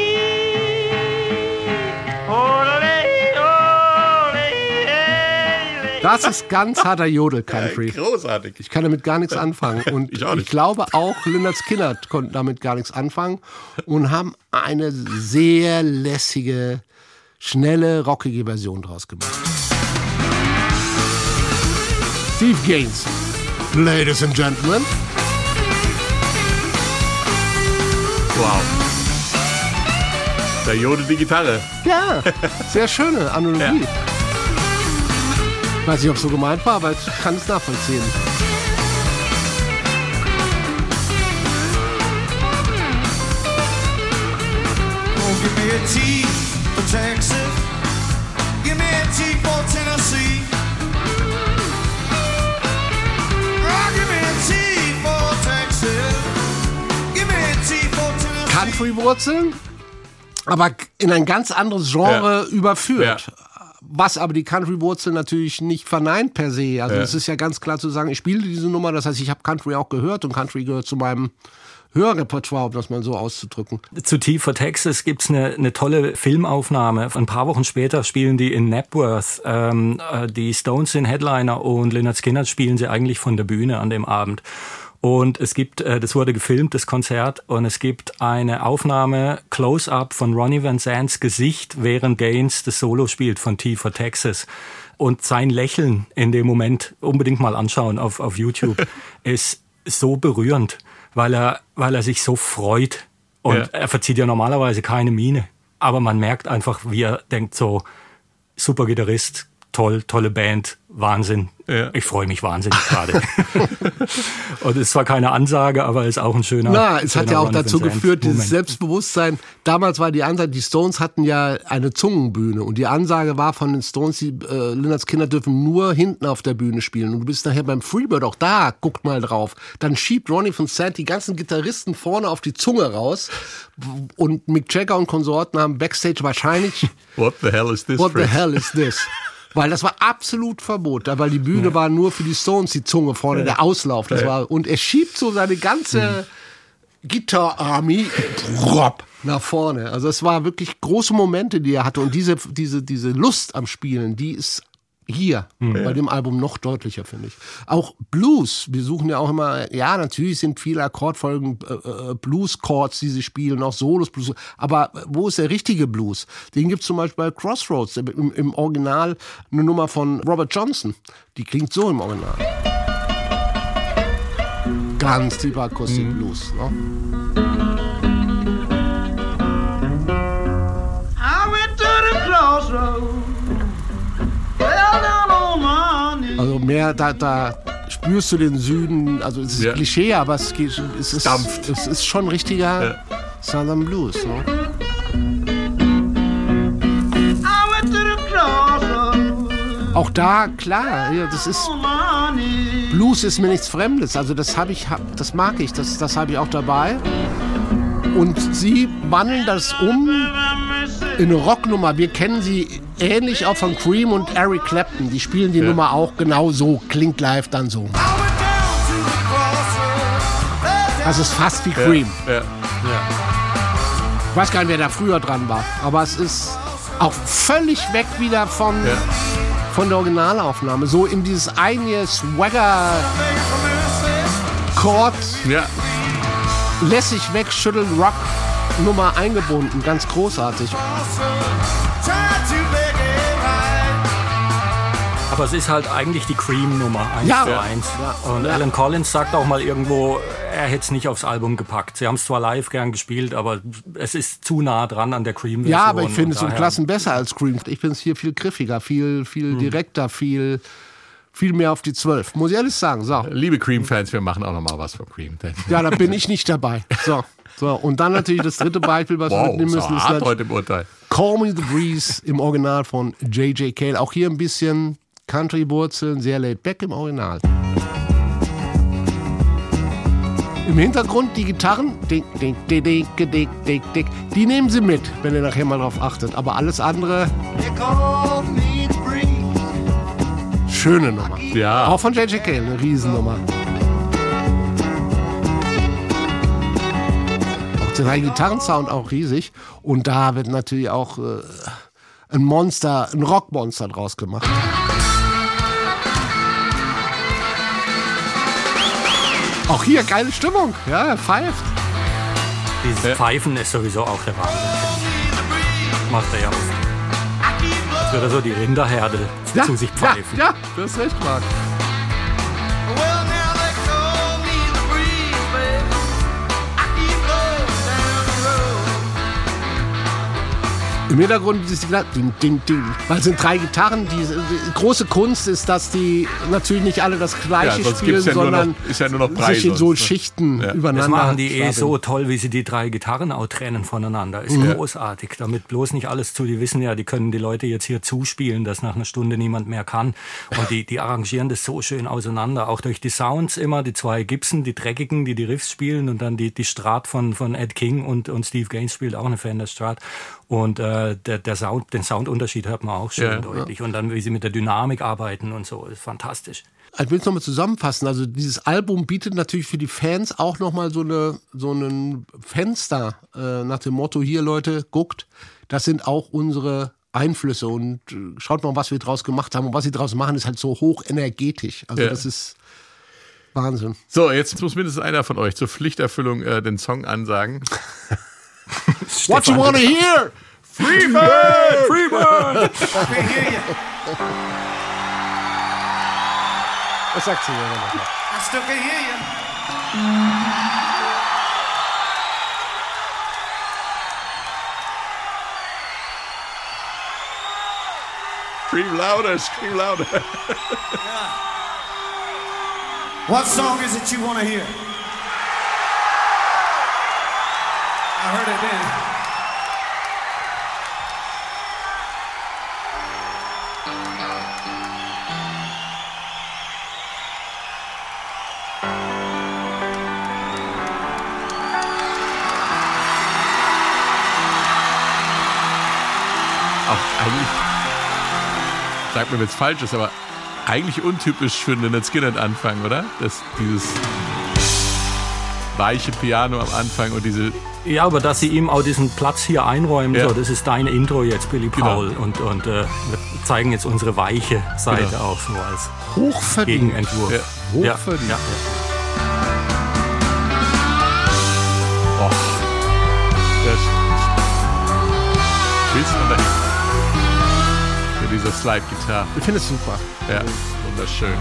Das ist ganz harter Jodel-Country. Großartig. Ich kann damit gar nichts anfangen. Und Ich auch nicht. ich glaube auch Lynyrd Skynyrd konnten damit gar nichts anfangen und haben eine sehr lässige, schnelle, rockige Version draus gemacht. Steve Gaines. Ladies and Gentlemen. Wow. Da jodelt die Gitarre. Ja, sehr schöne Analogie. Ich weiß nicht, ob es so gemeint war, aber ich kann es nachvollziehen. Oh, give me a T for Texas. Give me a T for Tennessee. Country-Wurzeln, aber in ein ganz anderes Genre überführt. Was aber die Country-Wurzeln natürlich nicht verneint per se. Also es ist ja ganz klar zu sagen, ich spiele diese Nummer, das heißt, ich habe Country auch gehört und Country gehört zu meinem Hörrepertoire, um das mal so auszudrücken. Zu Tea for Texas gibt's eine tolle Filmaufnahme. Ein paar Wochen später spielen die in Napworth. Die Stones sind Headliner und Lynyrd Skynyrd spielen sie eigentlich von der Bühne an dem Abend. Und es gibt, das wurde gefilmt, das Konzert, und es gibt eine Aufnahme, Close-Up von Ronnie Van Zants Gesicht, während Gaines das Solo spielt von Tea for Texas. Und sein Lächeln in dem Moment, unbedingt mal anschauen auf YouTube, ist so berührend, weil er sich so freut. Und er verzieht ja normalerweise keine Miene. Aber man merkt einfach, wie er denkt so, super Gitarrist, tolle Band, Wahnsinn. Ja. Ich freue mich wahnsinnig gerade. Und es ist zwar keine Ansage, aber es ist auch ein schöner. Es hat ja auch dazu geführt, dieses Selbstbewusstsein. Damals war die Ansage, die Stones hatten ja eine Zungenbühne und die Ansage war von den Stones, die Lynyrd Skynyrd dürfen nur hinten auf der Bühne spielen. Und du bist nachher beim Freebird auch da, guckt mal drauf. Dann schiebt Ronnie Van Zant die ganzen Gitarristen vorne auf die Zunge raus und Mick Jagger und Konsorten haben Backstage wahrscheinlich What the hell is this? What the hell is this? Weil das war absolut Verbot, weil die Bühne war nur für die Stones, die Zunge vorne, der Auslauf. Das war, und er schiebt so seine ganze Guitar Army nach vorne. Also es war wirklich große Momente, die er hatte. Und diese Lust am Spielen, die ist hier bei dem Album noch deutlicher, finde ich. Auch Blues, wir suchen ja auch immer, ja, natürlich sind viele Akkordfolgen Blues-Chords, die sie spielen, auch Solos, Blues, aber wo ist der richtige Blues? Den gibt es zum Beispiel bei Crossroads, im Original eine Nummer von Robert Johnson, die klingt so im Original. Ganz tiefer Akustik-Blues. Ne? I went to the crossroads. Also mehr, da spürst du den Süden, also es ist Klischee, aber es ist schon richtiger Southern Blues. Ne? Auch da, klar, ja, das ist, Blues ist mir nichts Fremdes, also das mag ich, das habe ich auch dabei. Und sie wandeln das um in eine Rocknummer. Wir kennen sie ähnlich auch von Cream und Eric Clapton. Die spielen die Nummer auch genau so. Klingt live dann so. Das ist fast wie Cream. Ich weiß gar nicht, wer da früher dran war. Aber es ist auch völlig weg wieder von der Originalaufnahme. So in dieses eine Swagger-Chord. Lässig wegschütteln, Rock-Nummer eingebunden. Ganz großartig. Aber es ist halt eigentlich die Cream-Nummer 1:1. Ja. Und Alan Collins sagt auch mal irgendwo, er hätte es nicht aufs Album gepackt. Sie haben es zwar live gern gespielt, aber es ist zu nah dran an der Cream-Version. Ja, aber ich finde es um Klassen besser als Cream. Ich finde es hier viel griffiger, viel direkter, viel mehr auf die 12. Muss ich ehrlich sagen. So. Liebe Cream-Fans, wir machen auch noch mal was von Cream. Ja, da bin ich nicht dabei. So. Und dann natürlich das dritte Beispiel, was wir mitnehmen müssen, ist heute im Urteil. Call Me the Breeze im Original von J.J. Cale. Auch hier ein bisschen Country-Wurzeln, sehr laid back im Original. Im Hintergrund die Gitarren, dick, die nehmen sie mit, wenn ihr nachher mal drauf achtet. Aber alles andere, schöne Nummer. Ja. Auch von J.J. Cale, eine Riesennummer. Auch der Gitarrensound auch riesig. Und da wird natürlich auch ein Rockmonster draus gemacht. Auch hier geile Stimmung, ja, er pfeift. Dieses Pfeifen ist sowieso auch der Wahnsinn. Macht er ja oft. Als würde er so die Rinderherde zu sich pfeifen. Ja, du hast recht, Marc. Im Hintergrund ist die Ding, ding, ding. Weil es sind 3 Gitarren. Die große Kunst ist, dass die natürlich nicht alle das Gleiche sonst spielen, gibt's ja nur sondern noch- ist ja nur noch Brei sich in so sonst, ne? Schichten übereinander Das machen die stapeln. so toll, wie sie die 3 Gitarren auch trennen voneinander. Ist großartig. Damit bloß nicht alles zu. Die wissen ja, die können die Leute jetzt hier zuspielen, dass nach einer Stunde niemand mehr kann. Und die arrangieren das so schön auseinander. Auch durch die Sounds immer. Die 2 Gibson, die dreckigen, die Riffs spielen. Und dann die Strat von Ed King und Steve Gaines spielt auch eine Fender Strat. Und den Soundunterschied hört man auch schön deutlich. Und dann, wie sie mit der Dynamik arbeiten und so, ist fantastisch. Ich will es nochmal zusammenfassen. Also dieses Album bietet natürlich für die Fans auch nochmal so einen Fenster nach dem Motto, hier Leute, guckt, das sind auch unsere Einflüsse und schaut mal, was wir draus gemacht haben. Und was sie draus machen, ist halt so hochenergetisch. Also das ist Wahnsinn. So, jetzt muss mindestens einer von euch zur Pflichterfüllung den Song ansagen. What you wanna hear? Freebird! Freebird! Was sagt sie denn nochmal? I still can hear you. Scream louder, scream louder. What song is it you want to hear? I heard it then. Auch eigentlich, sag mir, wenn es falsch ist, aber eigentlich untypisch für einen Lynyrd Skynyrd Anfang, oder? Dieses weiche Piano am Anfang und diese... Ja, aber dass sie ihm auch diesen Platz hier einräumen, Ja. so, das ist dein Intro jetzt, Billy Paul. Genau. Und wir zeigen jetzt unsere weiche Seite Genau. auch so als Hochverdient. Gegenentwurf. Ja. Hochverdient. Ja. Oh, das willst du da mit dieser Slide-Gitarre. Ich finde es super. Ja, wunderschön.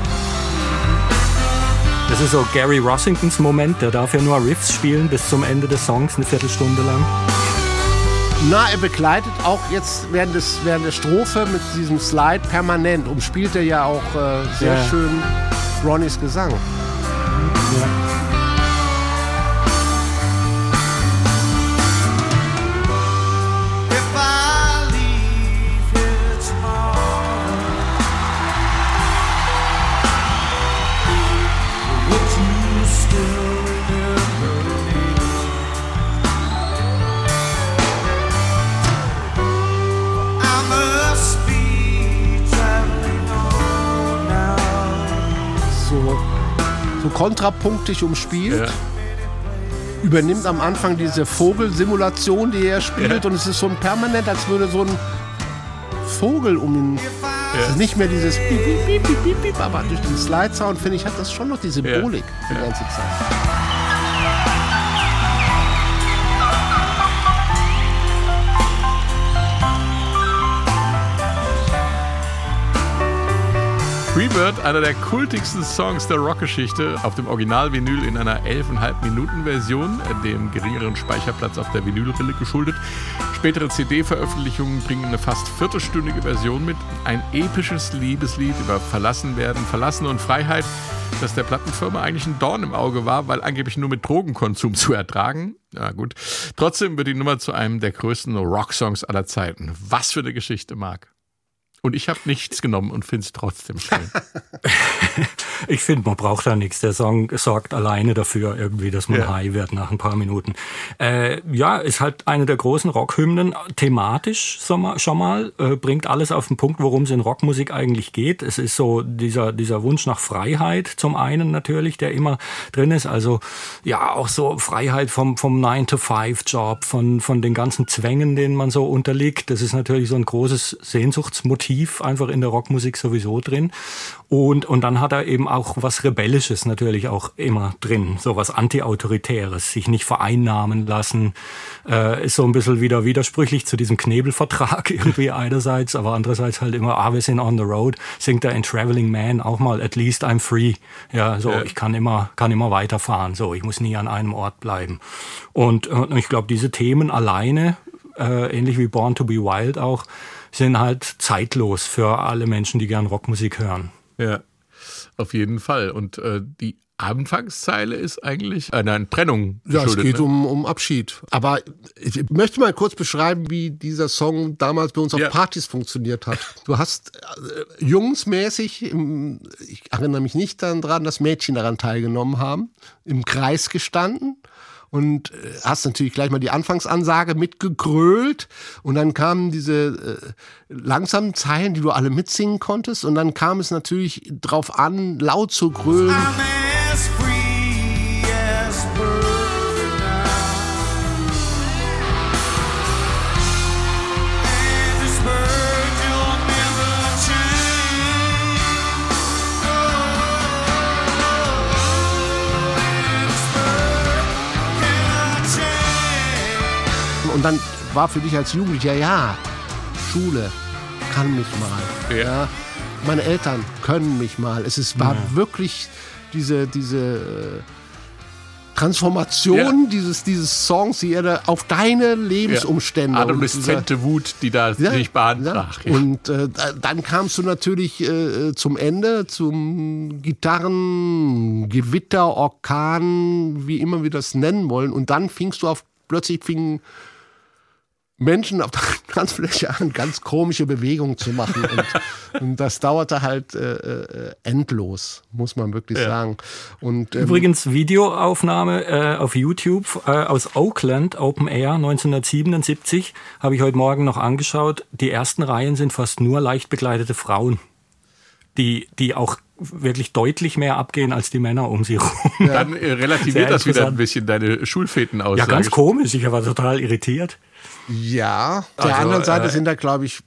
Das ist so Gary Rossingtons Moment, der darf ja nur Riffs spielen bis zum Ende des Songs, eine Viertelstunde lang. Na, er begleitet auch jetzt während der Strophe mit diesem Slide permanent. Umspielt er ja auch sehr Ja. schön Ronnys Gesang. If I leave here tomorrow, would you still remember me? I must be traveling on now. So kontrapunktisch umspielt. Ja. Übernimmt am Anfang diese Vogelsimulation, die er spielt. Ja. Und es ist so ein permanent, als würde so ein Vogel um ihn. Es ist nicht mehr dieses Piep, Piep, Piep, Piep, Piep, Piep, aber durch den Slide-Sound, finde ich, hat das schon noch die Symbolik die ganze Zeit. Freebird, einer der kultigsten Songs der Rockgeschichte, auf dem Original-Vinyl in einer 11,5-Minuten-Version, dem geringeren Speicherplatz auf der Vinylrille geschuldet. Spätere CD-Veröffentlichungen bringen eine fast viertelstündige Version mit. Ein episches Liebeslied über Verlassenwerden, Verlassen und Freiheit, das der Plattenfirma eigentlich ein Dorn im Auge war, weil angeblich nur mit Drogenkonsum zu ertragen. Ja gut. Trotzdem wird die Nummer zu einem der größten Rocksongs aller Zeiten. Was für eine Geschichte, Marc. Und ich habe nichts genommen und finde es trotzdem schön. Ich finde, man braucht da nichts. Der Song sorgt alleine dafür irgendwie, dass man high wird nach ein paar Minuten. Ja, ist halt eine der großen Rockhymnen. Thematisch schon mal, bringt alles auf den Punkt, worum es in Rockmusik eigentlich geht. Es ist so dieser Wunsch nach Freiheit zum einen natürlich, der immer drin ist. Also ja, auch so Freiheit vom 9-to-5-Job, von den ganzen Zwängen, denen man so unterliegt. Das ist natürlich so ein großes Sehnsuchtsmotiv einfach in der Rockmusik sowieso drin. Und dann hat er eben auch was Rebellisches natürlich auch immer drin. So was Anti-Autoritäres, sich nicht vereinnahmen lassen. Ist so ein bisschen wieder widersprüchlich zu diesem Knebelvertrag irgendwie einerseits, aber andererseits halt immer, wir sind on the road. Singt er in Traveling Man auch mal, at least I'm free. Ja, so, ich kann immer weiterfahren. So, ich muss nie an einem Ort bleiben. Und ich glaube, diese Themen alleine ähnlich wie Born to be Wild auch, sind halt zeitlos für alle Menschen, die gern Rockmusik hören. Ja, auf jeden Fall. Und die Anfangszeile ist eigentlich einer Trennung Ja, es geschuldet, geht ne? um Abschied. Aber ich möchte mal kurz beschreiben, wie dieser Song damals bei uns auf Ja. Partys funktioniert hat. Du hast jungsmäßig, ich erinnere mich nicht daran, dass Mädchen daran teilgenommen haben, im Kreis gestanden. Und hast natürlich gleich mal die Anfangsansage mitgegrölt. Und dann kamen diese langsamen Zeilen, die du alle mitsingen konntest. Und dann kam es natürlich drauf an, laut zu grölen. I'm as free as a bird now. And this bird you'll never change. And this bird cannot change. Und dann war für dich als Jugendlicher, ja, Schule kann mich mal. Ja. Ja. Meine Eltern können mich mal. War wirklich diese Transformation dieses Songs, die er auf deine Lebensumstände. und Adoleszente Wut, die da sich beantragt. ja. Und dann kamst du natürlich zum Ende, zum Gitarrengewitter, Orkan, wie immer wir das nennen wollen. Und dann plötzlich fingen Menschen auf der Tanzfläche an, ganz komische Bewegungen zu machen. Und das dauerte halt endlos, muss man wirklich sagen. Und, Übrigens Videoaufnahme auf YouTube aus Oakland, Open Air 1977, habe ich heute Morgen noch angeschaut. Die ersten Reihen sind fast nur leicht bekleidete Frauen, die auch wirklich deutlich mehr abgehen als die Männer um sie herum. Dann relativiert Sehr das wieder interessant. ein bisschen deine Schulfetenaussage. Ja, ganz komisch. Ich war total irritiert. ja, auf der Also, anderen Seite sind da, glaube ich,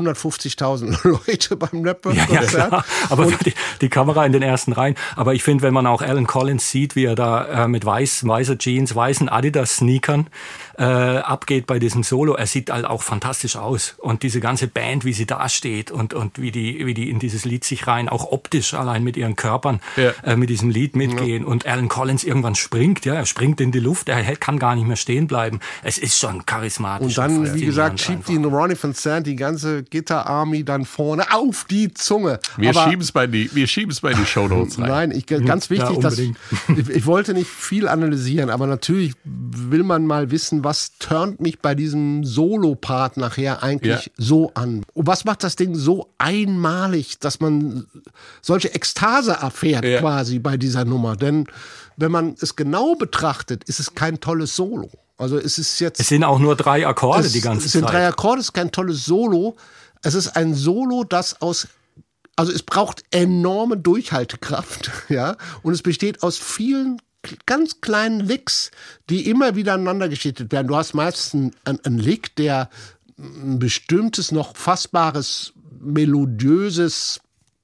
150.000 Leute beim Ja, Rapper-Konzert. klar. Aber die Kamera in den ersten Reihen. Aber ich finde, wenn man auch Alan Collins sieht, wie er da mit weißer Jeans, weißen Adidas-Sneakern abgeht bei diesem Solo, er sieht halt auch fantastisch aus. Und diese ganze Band, wie sie da steht und wie die in dieses Lied sich rein, auch optisch allein mit ihren Körpern mit diesem Lied mitgehen. Und Alan Collins irgendwann springt, er springt in die Luft, er kann gar nicht mehr stehen bleiben. Es ist schon charismatisch. Und dann, wie faszinierend gesagt, schiebt einfach. die Ronnie von Sant die ganze Gitter-Army dann vorne auf die Zunge. Wir Aber- schieben es mal in die Shownotes rein. Nein, ganz wichtig, Ja, dass unbedingt. ich wollte nicht viel analysieren, aber natürlich will man mal wissen, was turnt mich bei diesem Solo-Part nachher eigentlich so an? Und was macht das Ding so einmalig, dass man solche Ekstase erfährt quasi bei dieser Nummer? Denn wenn man es genau betrachtet, ist es kein tolles Solo. Also es ist jetzt... Es sind auch nur 3 Akkorde die ganze Es sind Zeit. 3 Akkorde, es ist kein tolles Solo. Es ist ein Solo, das also es braucht enorme Durchhaltekraft, ja, und es besteht aus vielen ganz kleinen Licks, die immer wieder aneinander geschichtet werden. Du hast meistens einen Lick, der ein bestimmtes, noch fassbares, melodiöses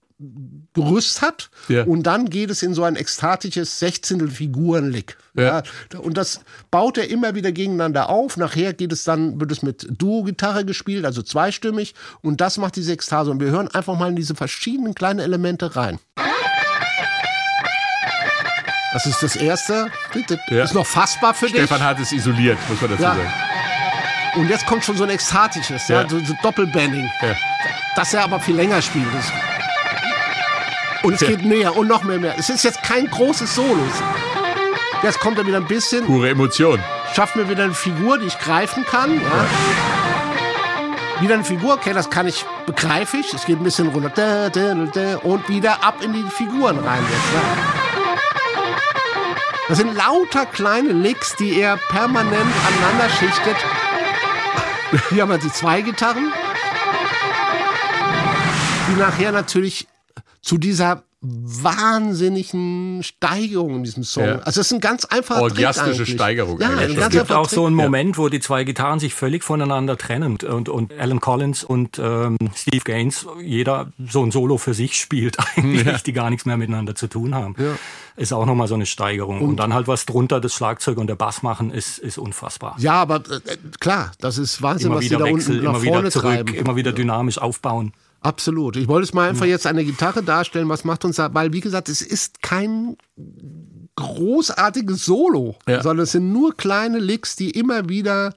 Gerüst hat, und dann geht es in so ein ekstatisches 16-Figuren-Lick. Ja. Und das baut er immer wieder gegeneinander auf. Nachher wird es mit Duo-Gitarre gespielt, also zweistimmig, und das macht diese Ekstase. Und wir hören einfach mal in diese verschiedenen kleinen Elemente rein. Das ist das Erste. Ist noch fassbar für dich. Stefan hat es isoliert, muss man dazu Ja. sagen. Und jetzt kommt schon so ein ekstatisches, Ja. so Doppelbanding, das er aber viel länger spielt. Und es geht näher und noch mehr. Es ist jetzt kein großes Solo. Jetzt kommt er wieder ein bisschen, Pure Emotion. schafft mir wieder eine Figur, die ich greifen kann. Ja. Wieder eine Figur, okay, das kann ich, begreife ich. Es geht ein bisschen runter und wieder ab in die Figuren rein jetzt. Ja. Das sind lauter kleine Licks, die er permanent aneinander schichtet. Hier haben wir die 2 Gitarren, die nachher natürlich zu dieser wahnsinnigen Steigerung in diesem Song. Ja. Also das ist ein ganz einfacher Orgiastische Trick eigentlich. Steigerung Ja, eigentlich ein schon. ganz Es gibt einfacher auch so einen Trick. Moment, wo die 2 Gitarren sich völlig voneinander trennen und Alan Collins und Steve Gaines jeder so ein Solo für sich spielt eigentlich, die gar nichts mehr miteinander zu tun haben. Ja. Ist auch nochmal so eine Steigerung. Und dann halt was drunter, das Schlagzeug und der Bass machen, ist unfassbar. Ja, aber klar, das ist Wahnsinn, Immer was die wieder da Wechsel, unten nach immer vorne wieder zurück, treiben. immer wieder dynamisch aufbauen. Absolut. Ich wollte es mal einfach jetzt eine Gitarre darstellen, was macht uns da, weil wie gesagt, es ist kein großartiges Solo, sondern es sind nur kleine Licks, die immer wieder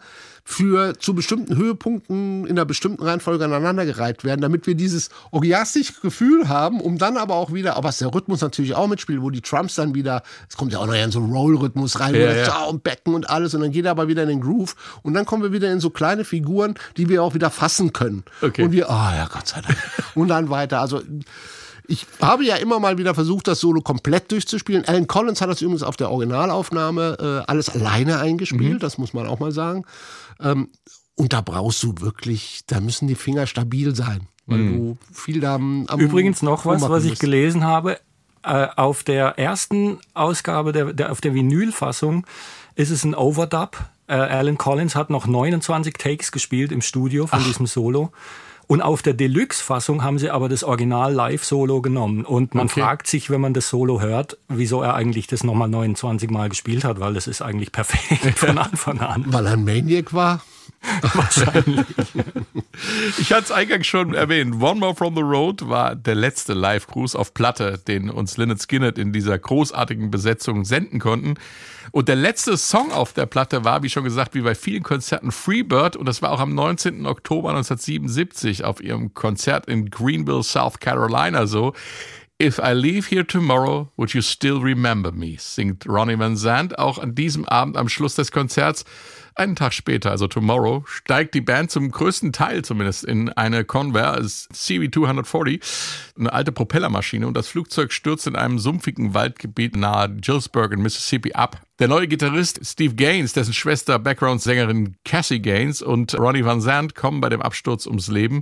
zu bestimmten Höhepunkten in einer bestimmten Reihenfolge aneinandergereiht werden, damit wir dieses orgiastische Gefühl haben, um dann aber auch wieder, aber was der Rhythmus natürlich auch mitspielt, wo die Drums dann wieder, es kommt ja auch noch in so einen Roll-Rhythmus rein, und Becken und alles, und dann geht er aber wieder in den Groove und dann kommen wir wieder in so kleine Figuren, die wir auch wieder fassen können. Okay. Und wir, ja, Gott sei Dank. Und dann weiter, also ich habe ja immer mal wieder versucht, das Solo komplett durchzuspielen. Alan Collins hat das übrigens auf der Originalaufnahme alles alleine eingespielt, das muss man auch mal sagen. Und da brauchst du wirklich, da müssen die Finger stabil sein, weil du viel da am Übrigens noch was ich bist. gelesen habe. Auf der ersten Ausgabe, auf der Vinylfassung, ist es ein Overdub. Alan Collins hat noch 29 Takes gespielt im Studio von diesem Solo. Und auf der Deluxe-Fassung haben sie aber das Original-Live-Solo genommen. Und man fragt sich, wenn man das Solo hört, wieso er eigentlich das nochmal 29 Mal gespielt hat, weil das ist eigentlich perfekt von Anfang an. Weil er ein Maniac war? Wahrscheinlich. Ich hatte es eingangs schon erwähnt. One More from the Road war der letzte Live-Cruise auf Platte, den uns Lynyrd Skynyrd in dieser großartigen Besetzung senden konnten. Und der letzte Song auf der Platte war, wie schon gesagt, wie bei vielen Konzerten, Freebird. Und das war auch am 19. Oktober 1977 auf ihrem Konzert in Greenville, South Carolina so. If I leave here tomorrow, would you still remember me? Singt Ronnie Van Zant auch an diesem Abend am Schluss des Konzerts. Einen Tag später, also Tomorrow, steigt die Band zum größten Teil zumindest in eine Convair CB240, eine alte Propellermaschine, und das Flugzeug stürzt in einem sumpfigen Waldgebiet nahe Gillsburg in Mississippi ab. Der neue Gitarrist Steve Gaines, dessen Schwester Background-Sängerin Cassie Gaines und Ronnie Van Zant kommen bei dem Absturz ums Leben.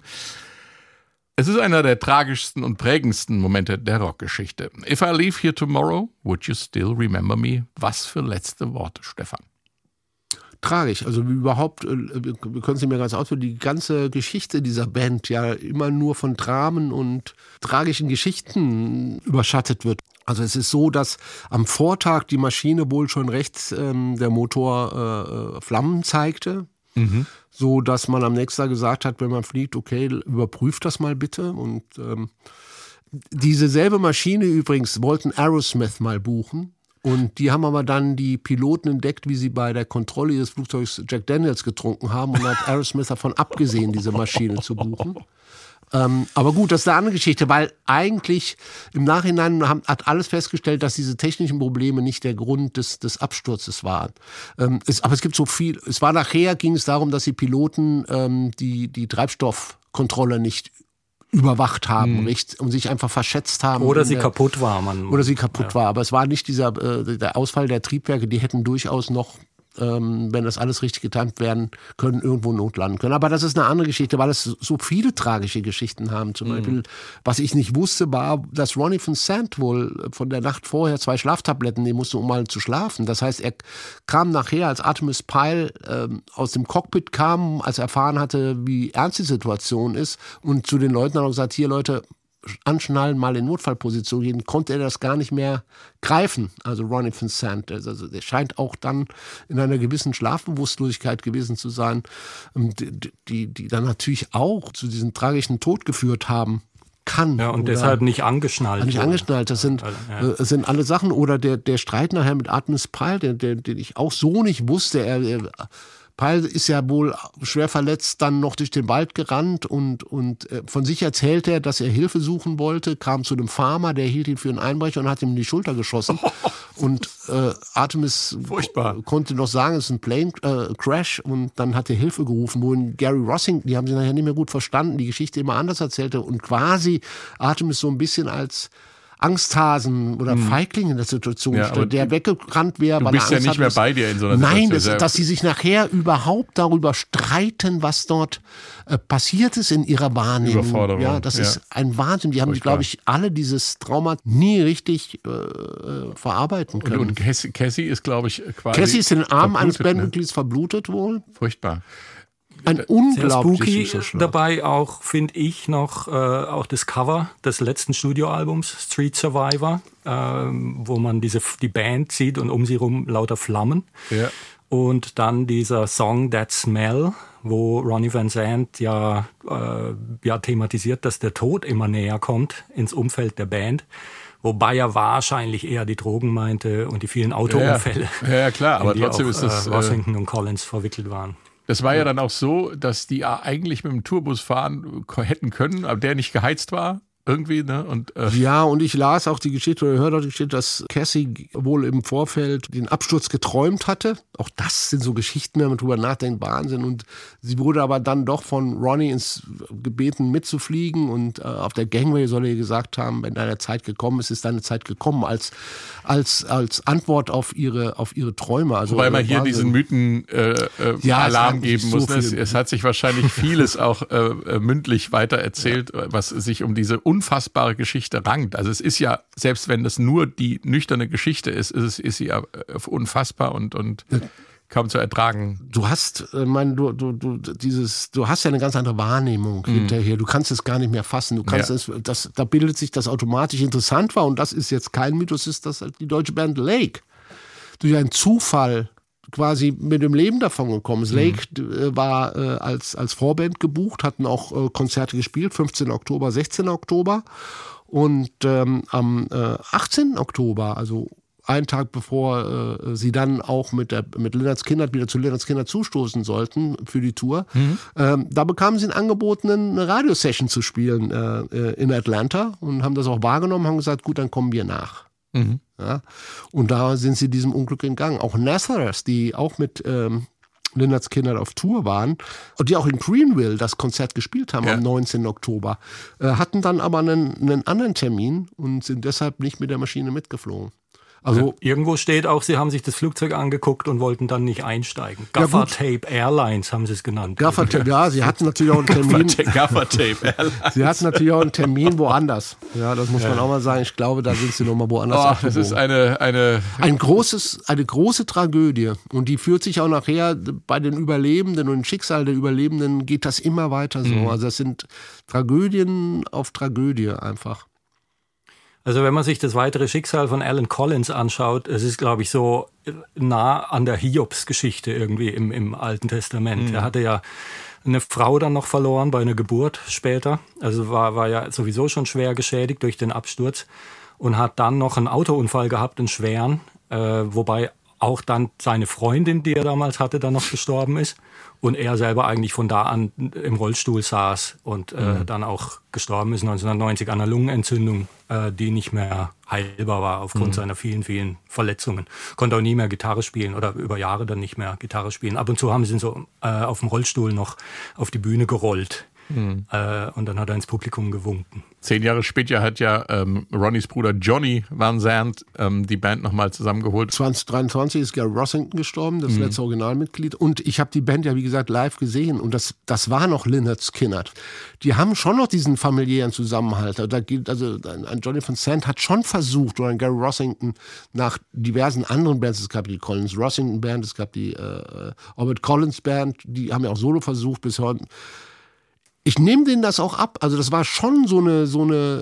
Es ist einer der tragischsten und prägendsten Momente der Rockgeschichte. If I leave here tomorrow, would you still remember me? Was für letzte Worte, Stefan. Tragisch, also überhaupt, wir können es mir ganz ausführen, die ganze Geschichte dieser Band ja immer nur von Dramen und tragischen Geschichten überschattet wird. Also es ist so, dass am Vortag die Maschine wohl schon rechts der Motor Flammen zeigte, so dass man am nächsten Tag gesagt hat, wenn man fliegt, okay, überprüft das mal bitte. Und diese selbe Maschine übrigens wollten Aerosmith mal buchen. Und die haben aber dann die Piloten entdeckt, wie sie bei der Kontrolle ihres Flugzeugs Jack Daniels getrunken haben, und hat Aerosmith davon abgesehen, diese Maschine zu buchen. Aber gut, das ist eine andere Geschichte, weil eigentlich im Nachhinein hat alles festgestellt, dass diese technischen Probleme nicht der Grund des Absturzes waren. Aber es gibt so viel, nachher ging es darum, dass die Piloten die Treibstoffkontrolle nicht überwacht haben und sich einfach verschätzt haben. Oder sie kaputt war. Oder sie kaputt war. Aber es war nicht der Ausfall der Triebwerke, die hätten durchaus noch, wenn das alles richtig getimt werden können, irgendwo notlanden können. Aber das ist eine andere Geschichte, weil es so viele tragische Geschichten haben. Zum Beispiel, was ich nicht wusste, war, dass Ronnie Van Zant wohl von der Nacht vorher 2 Schlaftabletten nehmen musste, um mal zu schlafen. Das heißt, er kam nachher, als Artemis Pyle aus dem Cockpit kam, als er erfahren hatte, wie ernst die Situation ist, und zu den Leuten hat er gesagt, hier Leute, anschnallen, mal in Notfallposition gehen, konnte er das gar nicht mehr greifen. Also Ronnie Van Zant, also der scheint auch dann in einer gewissen Schlafbewusstlosigkeit gewesen zu sein, die dann natürlich auch zu diesem tragischen Tod geführt haben kann. Ja, und deshalb nicht angeschnallt. Nicht angeschnallt, das sind alle Sachen. Oder der Streit nachher mit Artemis Pyle, den ich auch so nicht wusste. Pyle ist ja wohl schwer verletzt dann noch durch den Wald gerannt und von sich erzählt er, dass er Hilfe suchen wollte, kam zu einem Farmer, der hielt ihn für einen Einbrecher und hat ihm in die Schulter geschossen. Und Artemis konnte noch sagen, es ist ein Plane Crash, und dann hat er Hilfe gerufen, wohin Gary Rossington, die haben sich nachher nicht mehr gut verstanden, die Geschichte immer anders erzählte und quasi Artemis so ein bisschen als Angsthasen oder Feigling in der Situation steht, der weggerannt wäre, weil er Angst hat. Du bist ja nicht mehr bei dir in so einer Situation. Nein, dass sie sich nachher überhaupt darüber streiten, was dort passiert ist in ihrer Wahrnehmung. Überforderung. Ja, das ist ein Wahnsinn. Die haben, glaube ich, alle dieses Trauma nie richtig verarbeiten können. Und Cassie ist, glaube ich, quasi Cassie ist in den Arm eines Bandmitglieds verblutet wohl. Furchtbar. Ein unglaubliches Spooky dabei auch, finde ich, noch auch das Cover des letzten Studioalbums, Street Survivor, wo man die Band sieht und um sie rum lauter Flammen. Ja. Und dann dieser Song That Smell, wo Ronnie Van Zant ja thematisiert, dass der Tod immer näher kommt ins Umfeld der Band. Wobei er wahrscheinlich eher die Drogen meinte und die vielen Autounfälle. Ja, klar, aber trotzdem ist das Rossington und Collins verwickelt waren. Das war ja dann auch so, dass die eigentlich mit dem Tourbus fahren hätten können, aber der nicht geheizt war. Irgendwie, ne? Und, ja, und ich las auch die Geschichte oder hörte auch die Geschichte, dass Cassie wohl im Vorfeld den Absturz geträumt hatte. Auch das sind so Geschichten, wenn man drüber nachdenkt, Wahnsinn. Und sie wurde aber dann doch von Ronnie gebeten mitzufliegen und auf der Gangway soll er ihr gesagt haben, wenn deine Zeit gekommen ist, ist deine Zeit gekommen, als Antwort auf ihre Träume. Also, wobei man hier diesen Mythen Alarm geben muss. So Es hat sich wahrscheinlich vieles auch mündlich weitererzählt, was sich um diese unfassbare Geschichte rankt. Also es ist ja, selbst wenn das nur die nüchterne Geschichte ist sie ja unfassbar und kaum zu ertragen. Du hast, du hast ja eine ganz andere Wahrnehmung hinterher. Du kannst es gar nicht mehr fassen. Du kannst da bildet sich das automatisch. Interessant war, und das ist jetzt kein Mythos, ist, dass die deutsche Band Lake durch einen Zufall quasi mit dem Leben davon gekommen ist. Lake war als Vorband gebucht, hatten auch Konzerte gespielt, 15. Oktober, 16. Oktober. Und am 18. Oktober, also einen Tag bevor sie dann auch mit Lynyrd Skynyrd wieder zu Lynyrd Skynyrd zustoßen sollten für die Tour, da bekamen sie ein Angebot, eine Radiosession zu spielen in Atlanta und haben das auch wahrgenommen, haben gesagt, gut, dann kommen wir nach. Ja, und da sind sie diesem Unglück entgangen. Auch Nazareth, die auch mit Lynyrd Skynyrd auf Tour waren und die auch in Greenville das Konzert gespielt haben am 19. Oktober, hatten dann aber einen anderen Termin und sind deshalb nicht mit der Maschine mitgeflogen. Also irgendwo steht auch, sie haben sich das Flugzeug angeguckt und wollten dann nicht einsteigen. Gaffer Tape Airlines haben sie es genannt. Gaffer Tape, ja, sie hatten natürlich auch einen Termin. Gaffer Tape Airlines. Sie hatten natürlich auch einen Termin woanders. Ja, das muss man auch mal sagen. Ich glaube, da sind sie nochmal woanders. Das ist eine große Tragödie. Und die führt sich auch nachher bei den Überlebenden und dem Schicksal der Überlebenden geht das immer weiter so. Also das sind Tragödien auf Tragödie einfach. Also wenn man sich das weitere Schicksal von Alan Collins anschaut, es ist, glaube ich, so nah an der Hiobs-Geschichte irgendwie im Alten Testament. Er hatte ja eine Frau dann noch verloren bei einer Geburt später. Also war ja sowieso schon schwer geschädigt durch den Absturz und hat dann noch einen Autounfall gehabt, einen schweren, wobei auch dann seine Freundin, die er damals hatte, dann noch gestorben ist. Und er selber eigentlich von da an im Rollstuhl saß und dann auch gestorben ist 1990 an einer Lungenentzündung, die nicht mehr heilbar war aufgrund seiner vielen, vielen Verletzungen. Konnte auch nie mehr Gitarre spielen oder über Jahre dann nicht mehr Gitarre spielen. Ab und zu haben sie ihn so auf dem Rollstuhl noch auf die Bühne gerollt. Und dann hat er ins Publikum gewunken. 10 Jahre später hat ja Ronnys Bruder Johnny Van Zandt die Band nochmal zusammengeholt. 2023 ist Gary Rossington gestorben, das letzte Originalmitglied. Und ich habe die Band ja, wie gesagt, live gesehen. Und das war noch Lynyrd Skynyrd. Die haben schon noch diesen familiären Zusammenhalt. Da geht, also ein Johnny Van Zandt hat schon versucht, oder ein Gary Rossington nach diversen anderen Bands, es gab die Collins Rossington Band, es gab die Albert Collins Band, die haben ja auch Solo versucht bis heute. Ich nehme denen das auch ab. Also das war schon so eine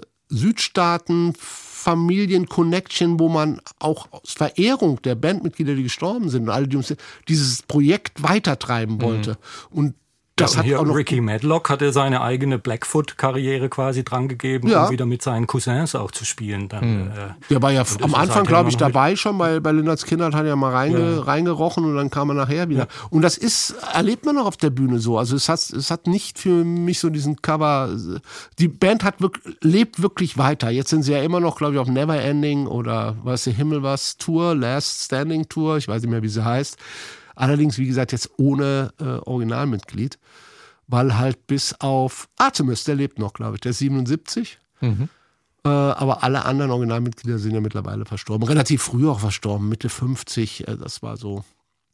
Südstaaten-Familien-Connection, wo man auch aus Verehrung der Bandmitglieder, die gestorben sind, und alle, die dieses Projekt weitertreiben wollte. Und das hat hier auch noch Ricky Medlock hatte seine eigene Blackfoot-Karriere quasi drangegeben, um wieder mit seinen Cousins auch zu spielen. Dann, der war ja am Anfang, glaube ich, dabei schon, bei Lynyrd Skynyrd hat er ja mal reingerochen und dann kam er nachher wieder. Ja. Und das erlebt man auch auf der Bühne so. Also es hat nicht für mich so diesen Cover, die Band lebt wirklich weiter. Jetzt sind sie ja immer noch, glaube ich, auf Never Ending oder weiß der Himmel was, Tour, Last Standing Tour, ich weiß nicht mehr, wie sie heißt. Allerdings, wie gesagt, jetzt ohne Originalmitglied, weil halt bis auf Artemis, der lebt noch, glaube ich, der ist 77. Aber alle anderen Originalmitglieder sind ja mittlerweile verstorben. Relativ früh auch verstorben, Mitte 50, das war so.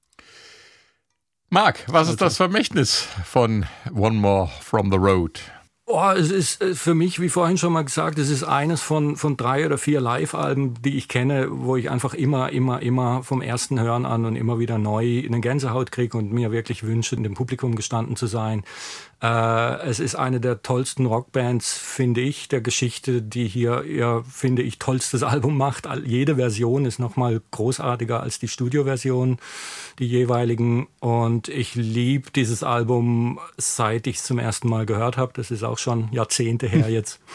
Marc, was ist das Vermächtnis von One More from the Road? Oh, es ist für mich, wie vorhin schon mal gesagt, es ist eines von 3 oder 4 Live-Alben, die ich kenne, wo ich einfach immer vom ersten Hören an und immer wieder neu eine Gänsehaut kriege und mir wirklich wünsche, in dem Publikum gestanden zu sein. Es ist eine der tollsten Rockbands, finde ich, der Geschichte, die hier ihr, finde ich, tollstes Album macht. Jede Version ist nochmal großartiger als die Studioversion, die jeweiligen. Und ich liebe dieses Album, seit ich es zum ersten Mal gehört habe. Das ist auch schon Jahrzehnte her jetzt.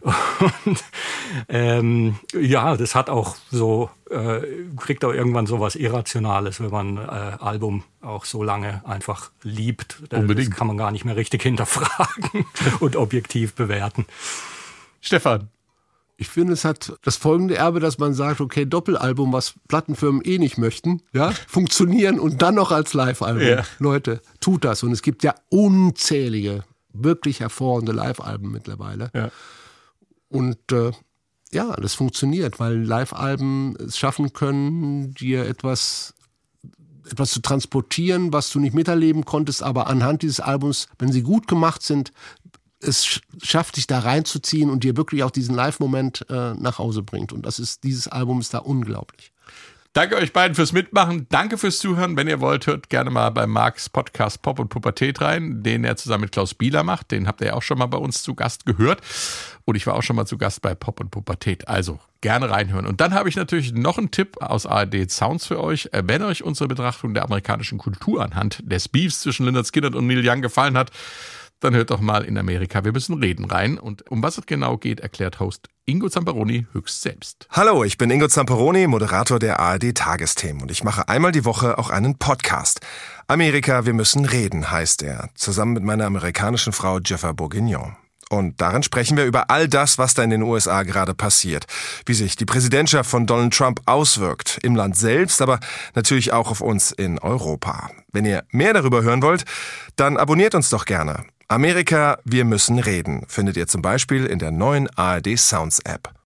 Und ja, das hat auch so, kriegt auch irgendwann so was Irrationales, wenn man Album auch so lange einfach liebt. Unbedingt. Das kann man gar nicht mehr richtig hinterfragen und objektiv bewerten. Stefan. Ich finde, es hat das folgende Erbe, dass man sagt, okay, Doppelalbum, was Plattenfirmen eh nicht möchten, ja, funktionieren und dann noch als Live-Album. Ja. Leute, tut das. Und es gibt ja unzählige, wirklich hervorragende Live-Alben mittlerweile. Ja. Und ja, das funktioniert, weil Live-Alben es schaffen können, dir etwas zu transportieren, was du nicht miterleben konntest, aber anhand dieses Albums, wenn sie gut gemacht sind, es schafft, dich da reinzuziehen und dir wirklich auch diesen Live-Moment nach Hause bringt. Und dieses Album ist da unglaublich. Danke euch beiden fürs Mitmachen. Danke fürs Zuhören. Wenn ihr wollt, hört gerne mal bei Marks Podcast Pop und Pubertät rein, den er zusammen mit Klaus Bieler macht. Den habt ihr ja auch schon mal bei uns zu Gast gehört. Und ich war auch schon mal zu Gast bei Pop und Pubertät. Also gerne reinhören. Und dann habe ich natürlich noch einen Tipp aus ARD Sounds für euch. Wenn euch unsere Betrachtung der amerikanischen Kultur anhand des Beefs zwischen Lynyrd Skynyrd und Neil Young gefallen hat, dann hört doch mal in Amerika, wir müssen reden rein. Und um was es genau geht, erklärt Host Ingo Zamperoni höchst selbst. Hallo, ich bin Ingo Zamperoni, Moderator der ARD-Tagesthemen und ich mache einmal die Woche auch einen Podcast. Amerika, wir müssen reden, heißt er, zusammen mit meiner amerikanischen Frau Jennifer Bourguignon. Und darin sprechen wir über all das, was da in den USA gerade passiert. Wie sich die Präsidentschaft von Donald Trump auswirkt, im Land selbst, aber natürlich auch auf uns in Europa. Wenn ihr mehr darüber hören wollt, dann abonniert uns doch gerne. Amerika, wir müssen reden, findet ihr zum Beispiel in der neuen ARD Sounds App.